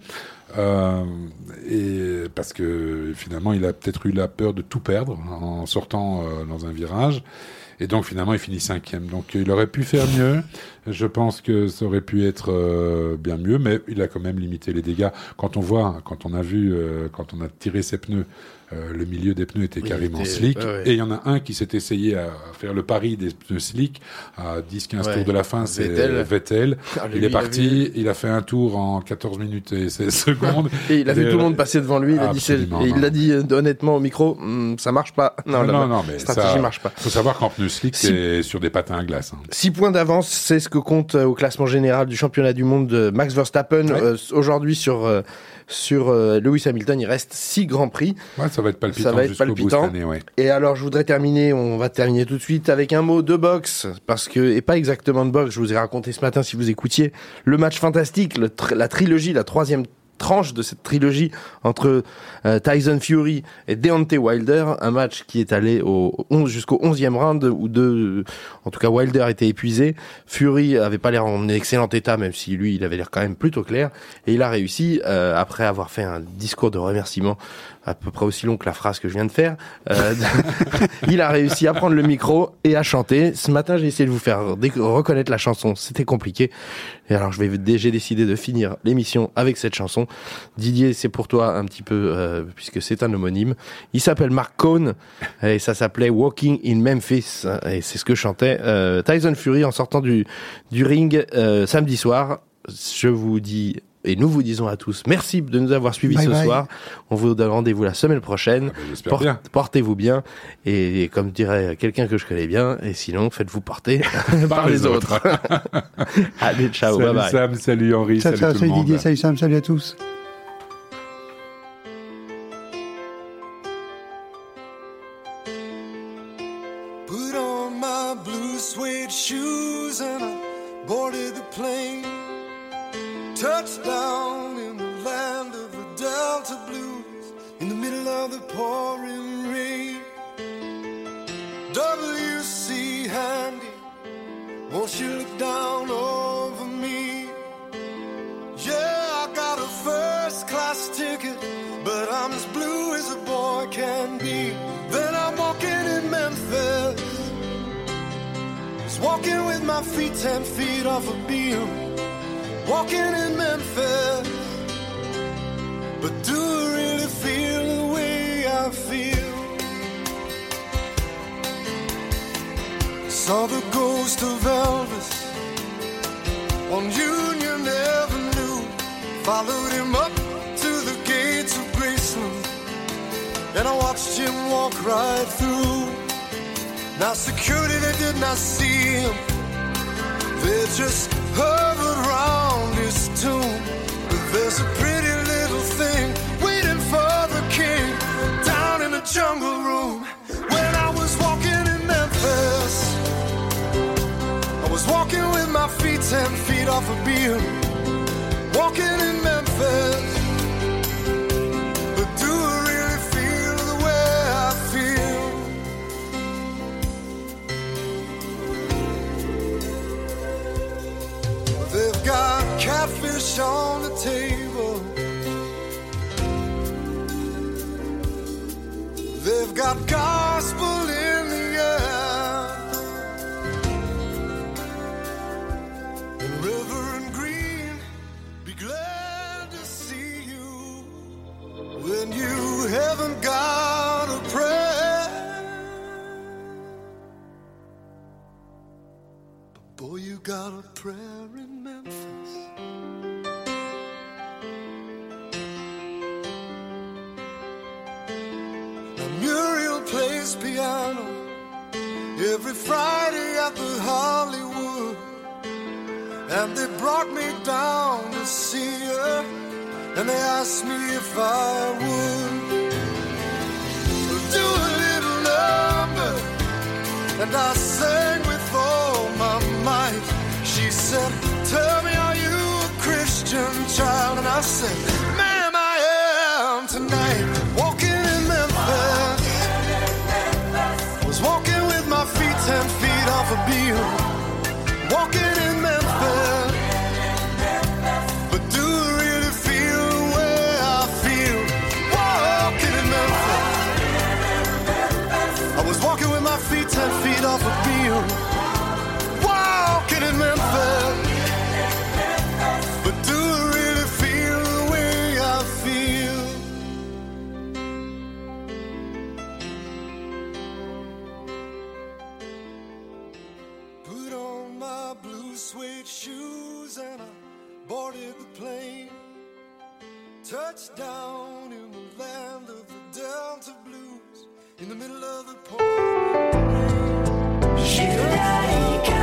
Et parce que finalement, il a peut-être eu la peur de tout perdre en sortant dans un virage. Et donc finalement, il finit 5e. Donc il aurait pu faire mieux. Je pense que ça aurait pu être bien mieux, mais il a quand même limité les dégâts. Quand on a tiré ses pneus, le milieu des pneus était carrément slick. Et il y en a un qui s'est essayé à faire le pari des pneus slick à 10-15 tours de la fin, c'est Vettel. Il est parti, il a fait un tour en 14 minutes et 16 secondes. Et il a vu tout le monde passer devant lui, il l'a dit honnêtement au micro, ça marche pas. Non, mais stratégie marche pas. Faut savoir qu'en pneus slick, c'est sur des patins à glace. 6 points d'avance, c'est ce que compte au classement général du championnat du monde Max Verstappen. Aujourd'hui sur Lewis Hamilton, il reste 6 grands prix. Ouais, ça va être palpitant jusqu'au bout cette année, ouais. Et alors, je voudrais terminer, on va terminer tout de suite avec un mot de boxe, et pas exactement de boxe, je vous ai raconté ce matin, si vous écoutiez, le match fantastique, la trilogie, la 3e tranche de cette trilogie entre Tyson Fury et Deontay Wilder, un match qui est allé jusqu'au 11e round où en tout cas Wilder était épuisé, Fury avait pas l'air en excellent état, même si lui il avait l'air quand même plutôt clair, et il a réussi après avoir fait un discours de remerciement à peu près aussi long que la phrase que je viens de faire, il a réussi à prendre le micro et à chanter. Ce matin, j'ai essayé de vous faire reconnaître la chanson, c'était compliqué. Et alors, j'ai décidé de finir l'émission avec cette chanson. Didier, c'est pour toi un petit peu, puisque c'est un homonyme. Il s'appelle Mark Cohn, et ça s'appelait Walking in Memphis, et c'est ce que chantait Tyson Fury en sortant du ring samedi soir. Je vous dis... Et nous vous disons à tous merci de nous avoir suivis ce soir. On vous donne rendez-vous la semaine prochaine. Portez-vous bien. Et comme dirait quelqu'un que je connais bien, et sinon, faites-vous porter par les autres. Allez, ciao, salut bye bye. Sam, salut Henri, salut tout le monde. Didier, salut Sam, salut à tous. Put on my blue suede shoes and I boarded the plane. Touchdown in the land of the Delta Blues, in the middle of the pouring rain. W.C. Handy, won't you look down over me? Yeah, I got a first class ticket, but I'm as blue as a boy can be. Then I'm walking in Memphis, just walking with my feet 10 feet off a beam. Walking in Memphis, but do I really feel the way I feel? Saw the ghost of Elvis on Union Avenue, followed him up to the gates of Graceland, and I watched him walk right through. Now security, they did not see him, they just hovered round his tomb. But there's a pretty little thing waiting for the king down in the jungle room. When I was walking in Memphis, I was walking with my feet 10 feet off a beam. Walking in Memphis, but do I really feel the way I feel? They've got catfish on the table, they've got gospel in the air, and Reverend Green, be glad to see you when you haven't got a prayer. But boy, you got a prayer in Memphis. Now Muriel plays piano every Friday at the Hollywood, and they brought me down to see her, and they asked me if I would do a little number, and I sang with all my might. She said, tell me, are you a Christian child? And I said, ma'am, I am tonight. Walking in Memphis, off a beer, walking in Memphis. But do I really feel the way I feel walking in Memphis? I was walking with my feet 10 feet off a beer, walking in Memphis. But do I really feel the way I feel? Put on my blue suede shoes and I boarded the plane. Touchdown in the land of the Delta Blues, in the middle of the Judaïka.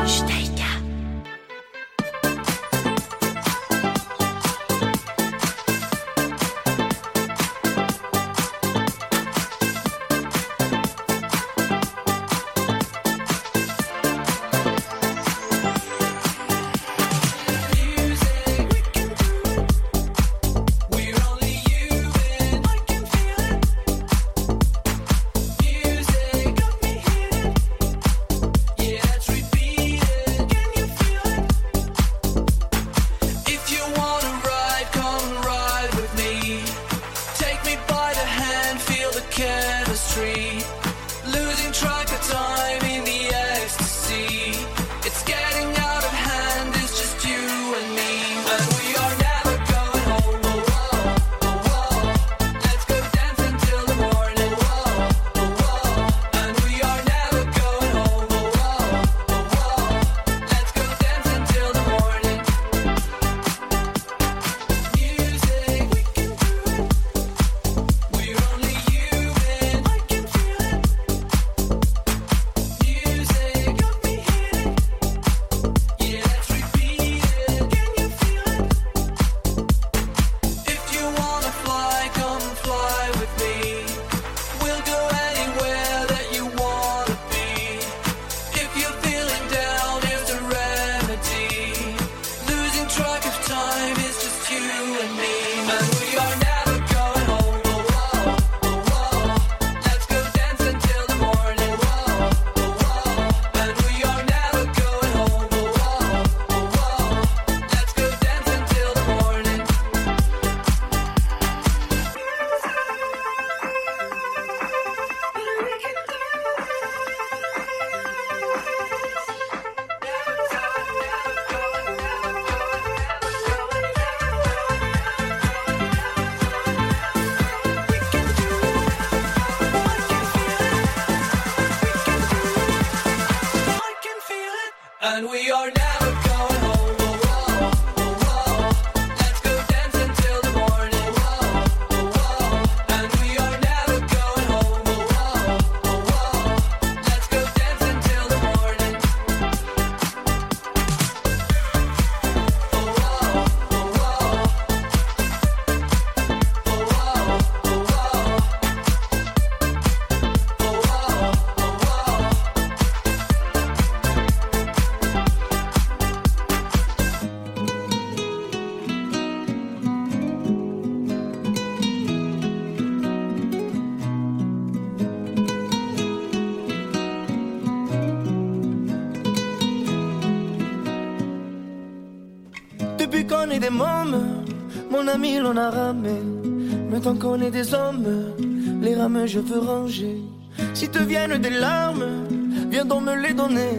Depuis qu'on est des mômes, mon ami l'on a ramé. Maintenant qu'on est des hommes, les rames je veux ranger. Si te viennent des larmes, viens donc me les donner.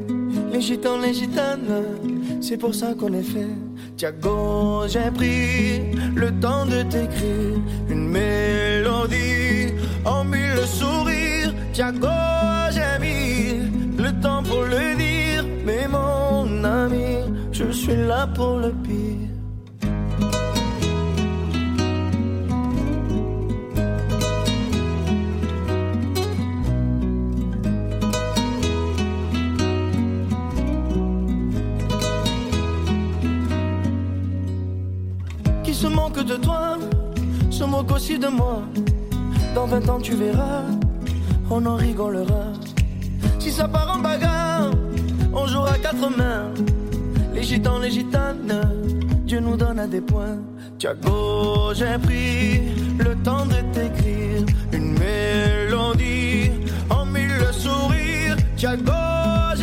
Les gitans, les gitanes, c'est pour ça qu'on est fait. Thiago, j'ai pris le temps de t'écrire une mélodie en mille sourires. Thiago, j'ai mis le temps pour le dire. Mais mon ami, je suis là pour le pire. Qui se moque de toi, se moque aussi de moi. Dans 20 ans tu verras, on en rigolera. Si ça part en bagarre, on jouera 4 mains. Les gitans, les gitanes, Dieu nous donne à des points. Thiago, j'ai pris le temps de t'écrire une mélodie en 1000 sourires. Thiago,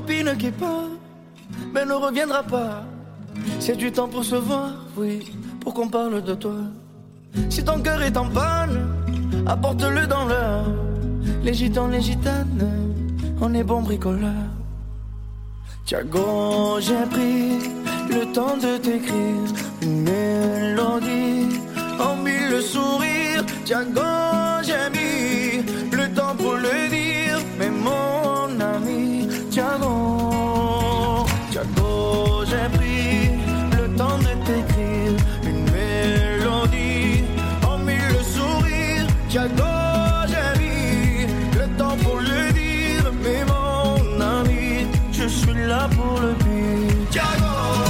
copine qui part, mais ne reviendra pas. C'est du temps pour se voir, oui, pour qu'on parle de toi. Si ton cœur est en panne, apporte-le dans l'heure. Les gitans, les gitanes, on est bons bricoleurs. Tiago, j'ai pris le temps de t'écrire une mélodie en mille sourires. Tiago, j'ai mis le temps pour le dire, mais mon ami, Tiago, Tiago, j'ai pris le temps de t'écrire une mélodie en mille sourires. Tiago, j'ai mis le temps pour le dire, mais mon ami, je suis là pour le dire. Tiago,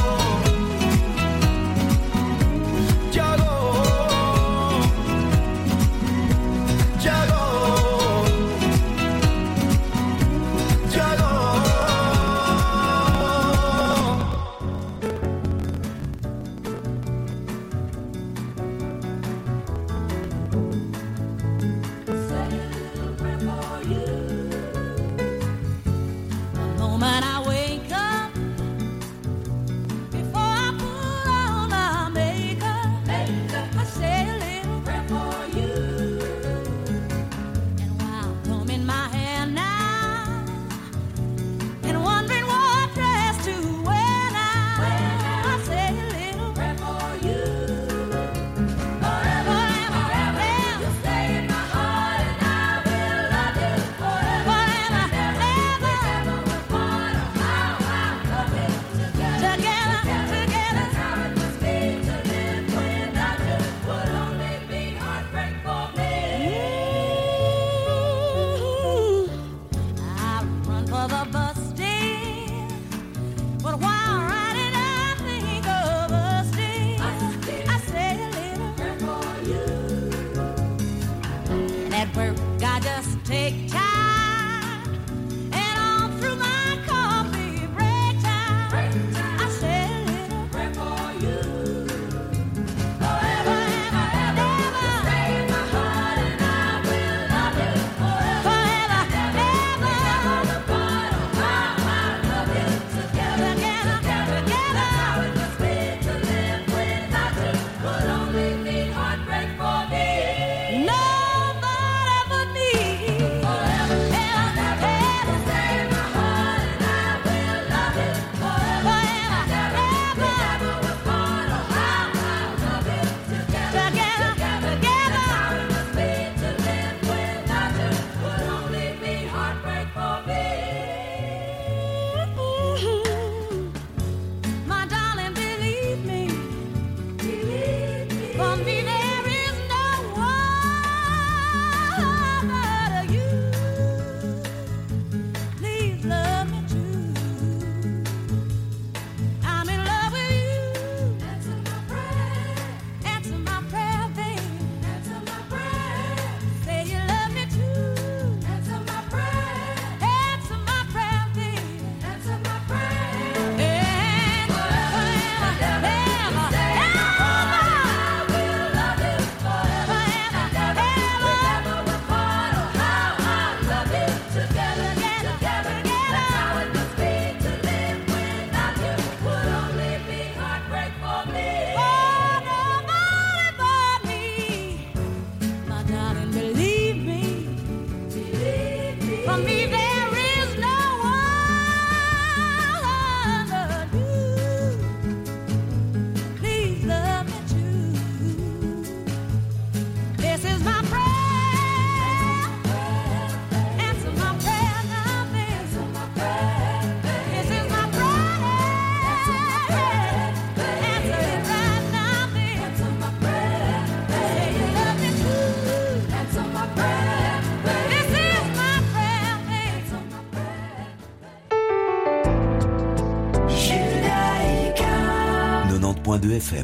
de FM.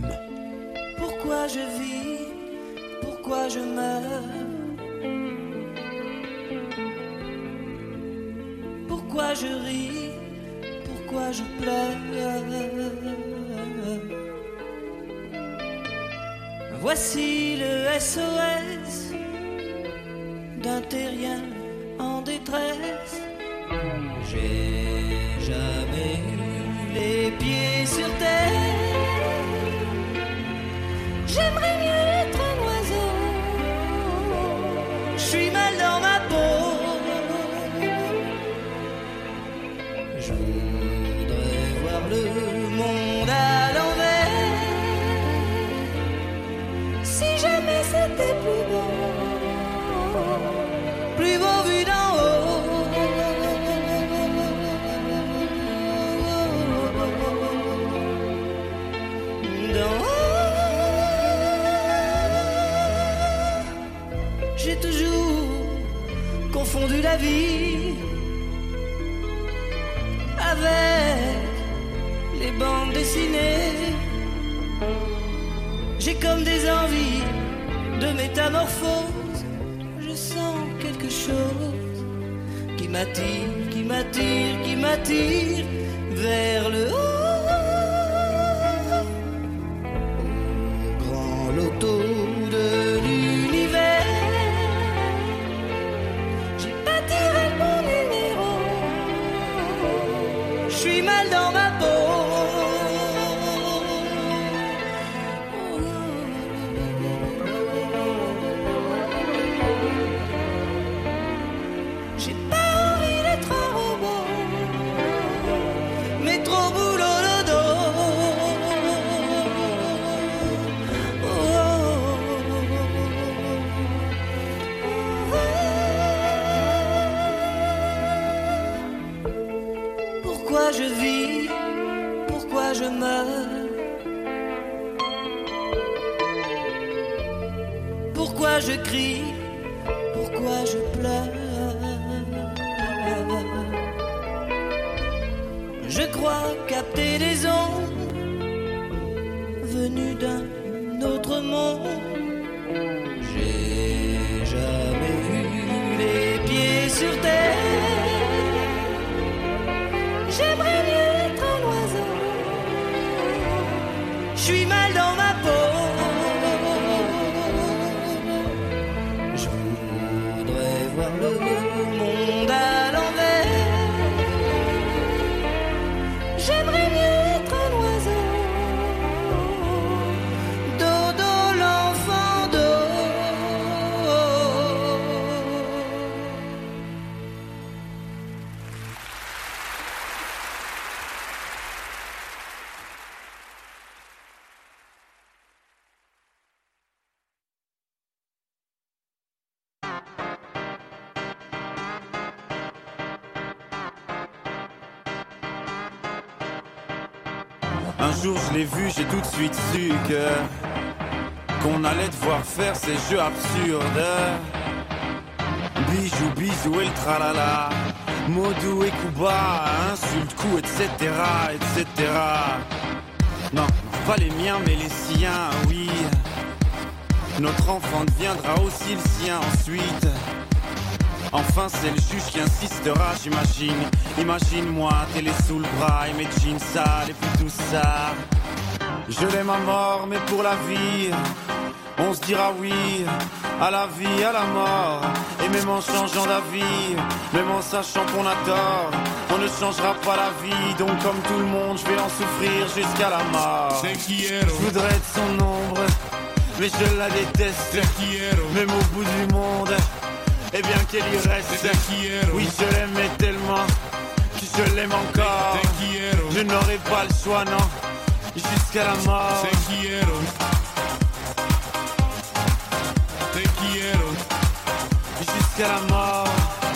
Pourquoi je vis, pourquoi je meurs, pourquoi je ris, pourquoi je pleure. Voici le SOS d'un terrien en détresse. J'ai jamais eu les pieds sur terre. J'aimerais mieux être un oiseau. Je suis mal dans ma peau. Je voudrais voir le monde à l'envers. Si jamais c'était plus beau vu d'en haut. D'en haut, j'ai toujours confondu la vie avec les bandes dessinées. J'ai comme des envies de métamorphose. Je sens quelque chose qui m'attire, qui m'attire, qui m'attire vers le haut. Au grand loto de l'univers, j'ai pas tiré le bon numéro. Je suis mal dans ma peau. Pourquoi je vis, pourquoi je meurs, pourquoi je crie, pourquoi je pleure. Je crois capter des ondes venues d'un autre monde. J'ai jamais eu les pieds sur terre. J'aimerais mieux être un oiseau. Je suis mal dans ma peau. Je voudrais voir le monde à l'envers. J'aimerais mieux être un oiseau. Dodo, l'enfant d'eau. Un jour je l'ai vu, j'ai tout de suite su qu'on allait devoir faire ces jeux absurdes. Bijou, bisou et le tralala, Modou et Kuba, insulte, coup, etc., etc. Non, pas les miens mais les siens, oui. Notre enfant deviendra aussi le sien ensuite. Enfin c'est le juge qui insistera, j'imagine. Imagine-moi, télé sous le bras et mes jeans sales et puis tout ça. Je l'aime à mort mais pour la vie on se dira oui à la vie, à la mort. Et même en changeant d'avis, même en sachant qu'on a tort, on ne changera pas la vie. Donc comme tout le monde, je vais en souffrir jusqu'à la mort. Je voudrais être son ombre, mais je la déteste. Même au bout du monde, eh bien qu'elle y reste. Oui, je l'aimais tellement que je l'aime encore. Je n'aurai pas le choix, non, jusqu'à la mort. Jusqu'à la mort.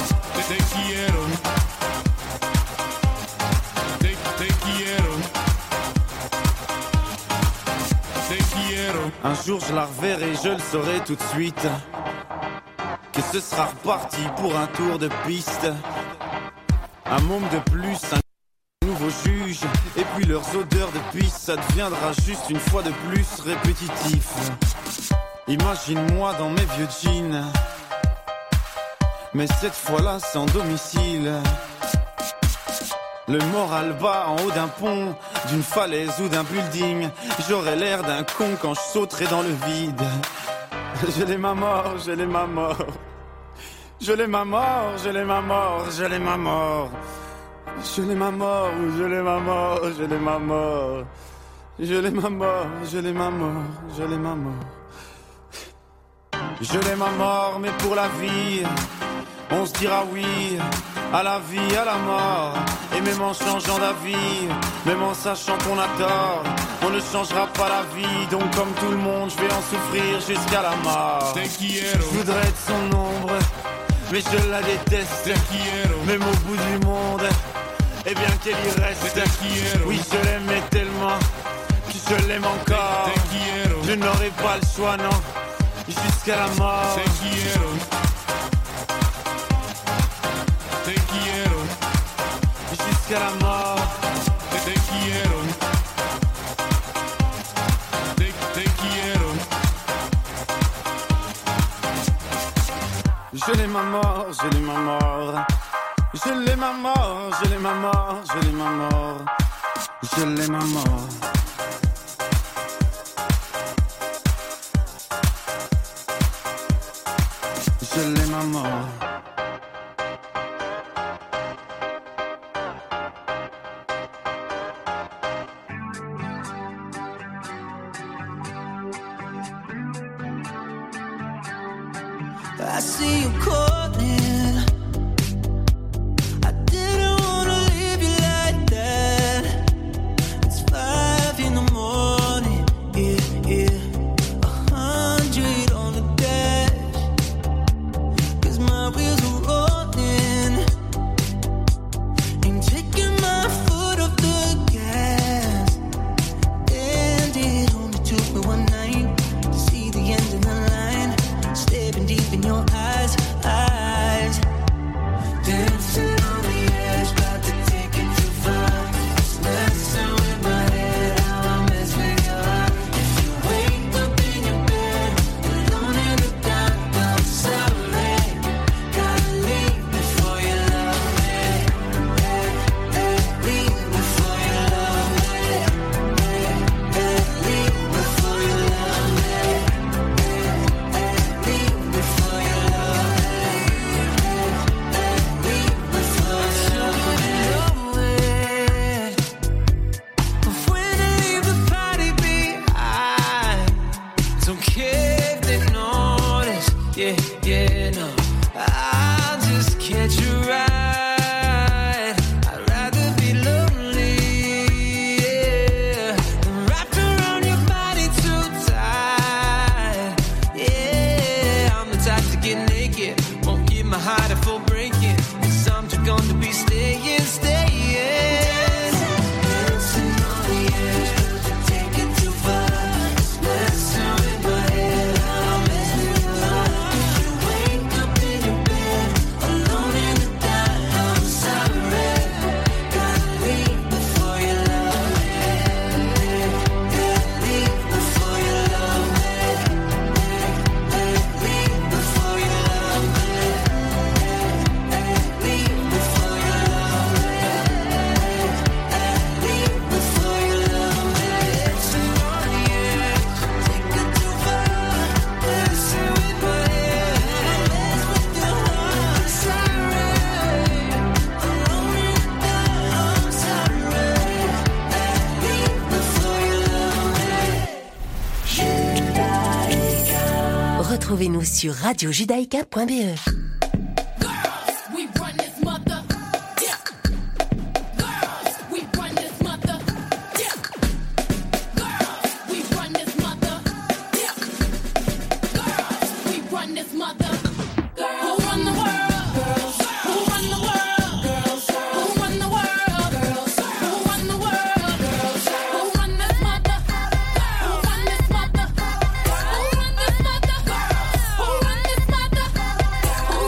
Un jour je la reverrai, je le saurai tout de suite, que ce sera reparti pour un tour de piste. Un môme de plus, un nouveau juge, et puis leurs odeurs de pisse, ça deviendra juste une fois de plus répétitif. Imagine-moi dans mes vieux jeans, mais cette fois-là sans domicile. Le moral bas en haut d'un pont, d'une falaise ou d'un building. J'aurais l'air d'un con quand je sauterai dans le vide. Je l'aime à mort, je l'aime à mort. Je l'aime à mort, je l'aime à mort, je l'aime à mort. Je l'aime à mort, je l'aime à mort, je l'aime à mort. Je l'aime à mort, je l'aime à mort, je l'aime à mort. Je l'aime à mort, mais pour la vie, on se dira oui à la vie, à la mort. Et même en changeant d'avis, même en sachant qu'on a tort, on ne changera pas la vie. Donc comme tout le monde, je vais en souffrir jusqu'à la mort. Je voudrais être son ombre, mais je la déteste. Même au bout du monde, et bien qu'elle y reste. Oui, je l'aimais tellement que je l'aime encore. Je n'aurai pas le choix, non, jusqu'à la mort. Jusqu'à la mort. Je l'aime à mort, je l'aime à mort. Je l'aime à mort, je l'aime à mort, je l'aime à mort. Je l'aime à mort. Je l'aime à mort. I see you calling. I didn't wanna leave you like that. It's 5 in the morning, yeah. 100 on the dash. 'Cause my wheels are rolling. Ain't taking my foot off the gas. And it only took me one night to see the end of the line. Staring deep in your eyes. Dancing on the edge, about to take it too far. It's messing with my head, how I mess with your heart. If you wake up in your bed, alone in the dark, I'm sorry. Gotta leave before you love me. Leave before you love me. Leave before you love me. Leave before you love me. Leave before you love me. But when I leave the party behind, don't care if they notice. Yeah, no. I'll just catch a ride. I'd rather be lonely, yeah, than wrapped around your body too tight. Yeah, I'm the type to get naked, won't give my heart a full breaking. 'Cause I'm just gonna be staying. Dancing on the edge, but to take it too far. It's messing with my head, how I mess with your heart. If you wake up in your bed, alone in the dark, I'm sorry. Gotta leave before you love me. Leave before you love me. Leave before you love me. Leave before you love me. Leave before you love me. Dancing on the edge, take it too far. Dancing with my head, mess with your heart. Sorry, alone in the dark, I'm sorry. Leave before you love me. Retrouvez-nous sur radiojudaïka.be. We run this mother. Yeah. Girls, we run this mother. Yeah. Girls, we run this mother. Yeah. Girls, we run this mother. Who run the world? Girls. Who run the world? Girls. Who run the world? Girls. Who run the world? Girls. Who run this mother? Who run this mother? Who run this mother? Who run this mother? Who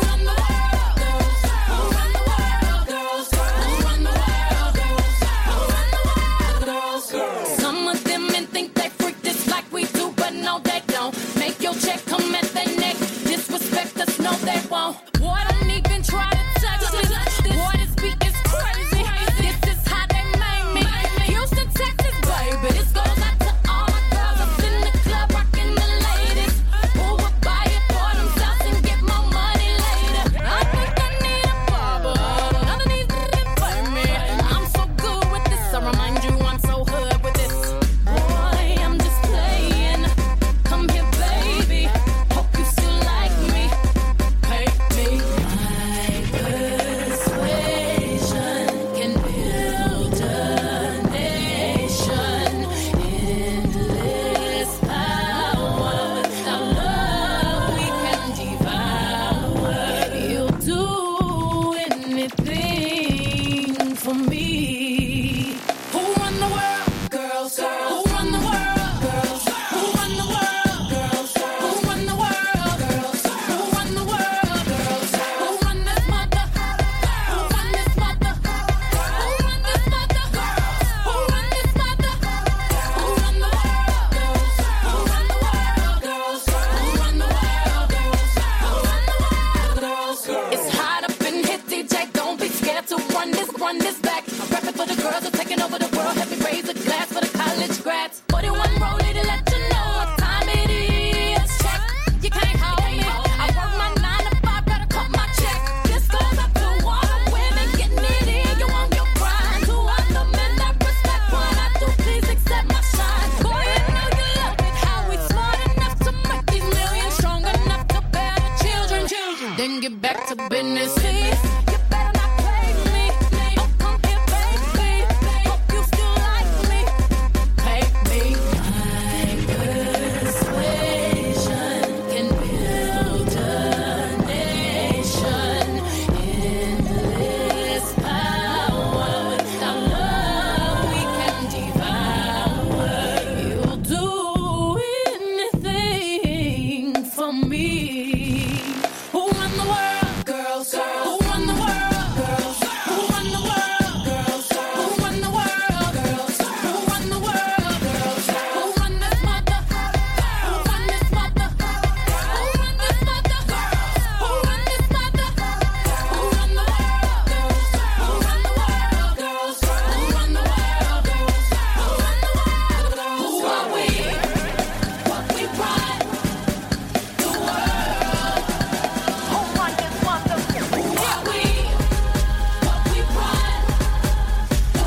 and get back to business. See, you better not play me. Oh, come here, baby. Hope you still like me. Pay me. My persuasion can build a nation. Endless power. Without love, we can devour. You'll do anything for me. Who run the world? Girls. Who run the world? Girls. Who run the world? Girls. Who run the world? Girls. Who run the world? Girls. Who run this mother? Who run this mother? Who run this mother? Who run this mother? Who run the world? Girls. Who run the world? Girls. Who run the world? Girls. Who run the world? Who are we? What we run? The world. Who run this mother? Who are we? What we run? The world. Who are we? What we run? The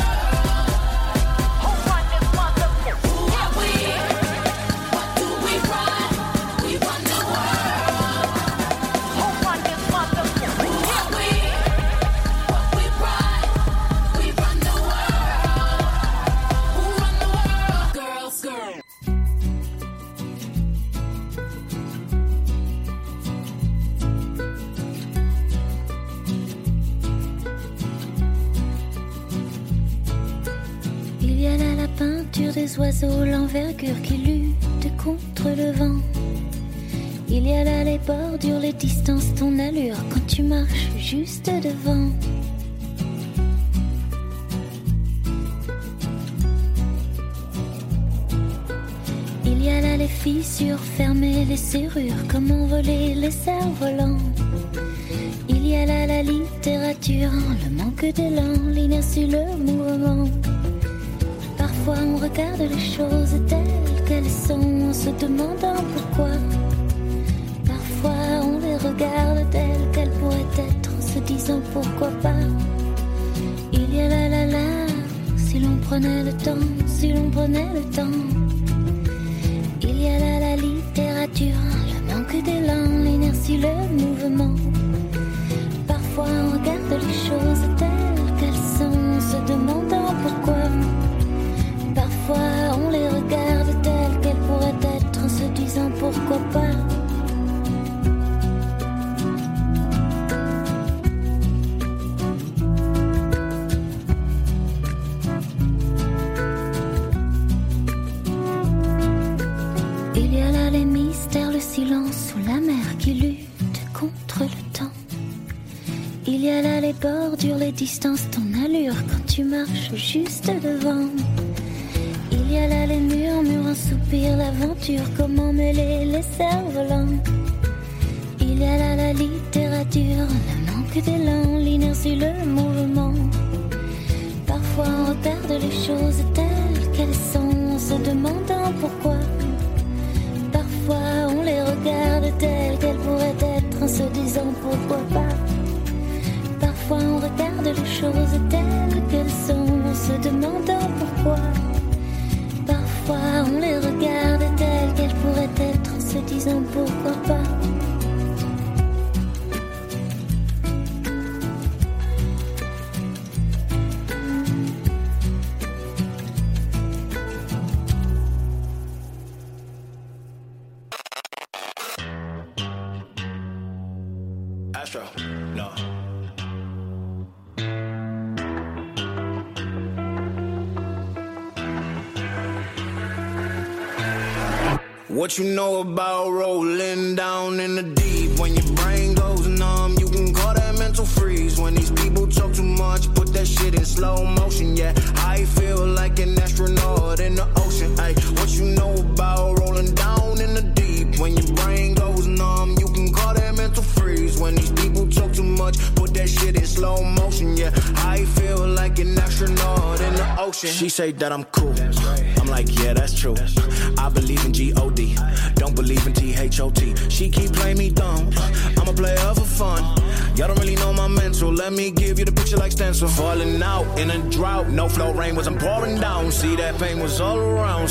world. What do we run? We run the world. Who run this mother? Who are we? What we run? We run the world. Who run the world? Girls. Il y a là la peinture des oiseaux, l'envergure qui lutte contre le vent. Il y a là les bordures, les distances, ton allure quand tu marches juste devant. Il y a là les fissures, fermer les serrures, comment voler les cerfs-volants. Il y a là la littérature, le manque d'élan, l'inertie, le mouvement. Parfois on regarde les choses telles qu'elles sont en se demandant pourquoi. Parfois on les regarde telles qu'elles pourraient être en se disant pourquoi pas. Il y a la, si l'on prenait le temps, si l'on prenait le temps. Il y a là la littérature, le manque d'élan, l'inertie, le mouvement. Parfois on regarde les choses telles qu'elles sont en se demandant pourquoi. Parfois on les regarde telles qu'elles pourraient être en se disant pourquoi pas. Il y a là les mystères, le silence ou la mer qui lutte contre le temps. Il y a là les bordures, les distances, ton allure quand tu marches juste devant. Il y a là les murmures, un soupir, l'aventure, comment mêler les cerfs-volants. Il y a là la littérature, le manque d'élan, l'inertie, le mouvement. Parfois on regarde les choses telles qu'elles sont en se demandant pourquoi. Parfois on les regarde telles qu'elles pourraient être en se disant pourquoi pas. Parfois on regarde les choses telles qu'elles sont en se demandant pourquoi. Parfois on les regarde telles qu'elles pourraient être en se disant pourquoi pas. Astro, no. What you know about rolling down in the deep? When your brain goes numb, you can call that mental freeze. When these people talk too much, put that shit in slow motion. Yeah, I feel like an astronaut in the ocean. Ay, what you know about rolling down in the deep? When your brain goes numb, you can call that mental freeze. When these people talk too much, put that shit in slow motion. Yeah, I feel like an astronaut in the ocean. She say that I'm cool. I'm like, yeah, that's true. I believe in G-O-D, don't believe in T-H-O-T. She keep playing me dumb, I'm a player for fun. Y'all don't really know my mental, let me give you the picture like stencil. Falling out in a drought, no flow rain wasn't pouring down. See that pain was all around,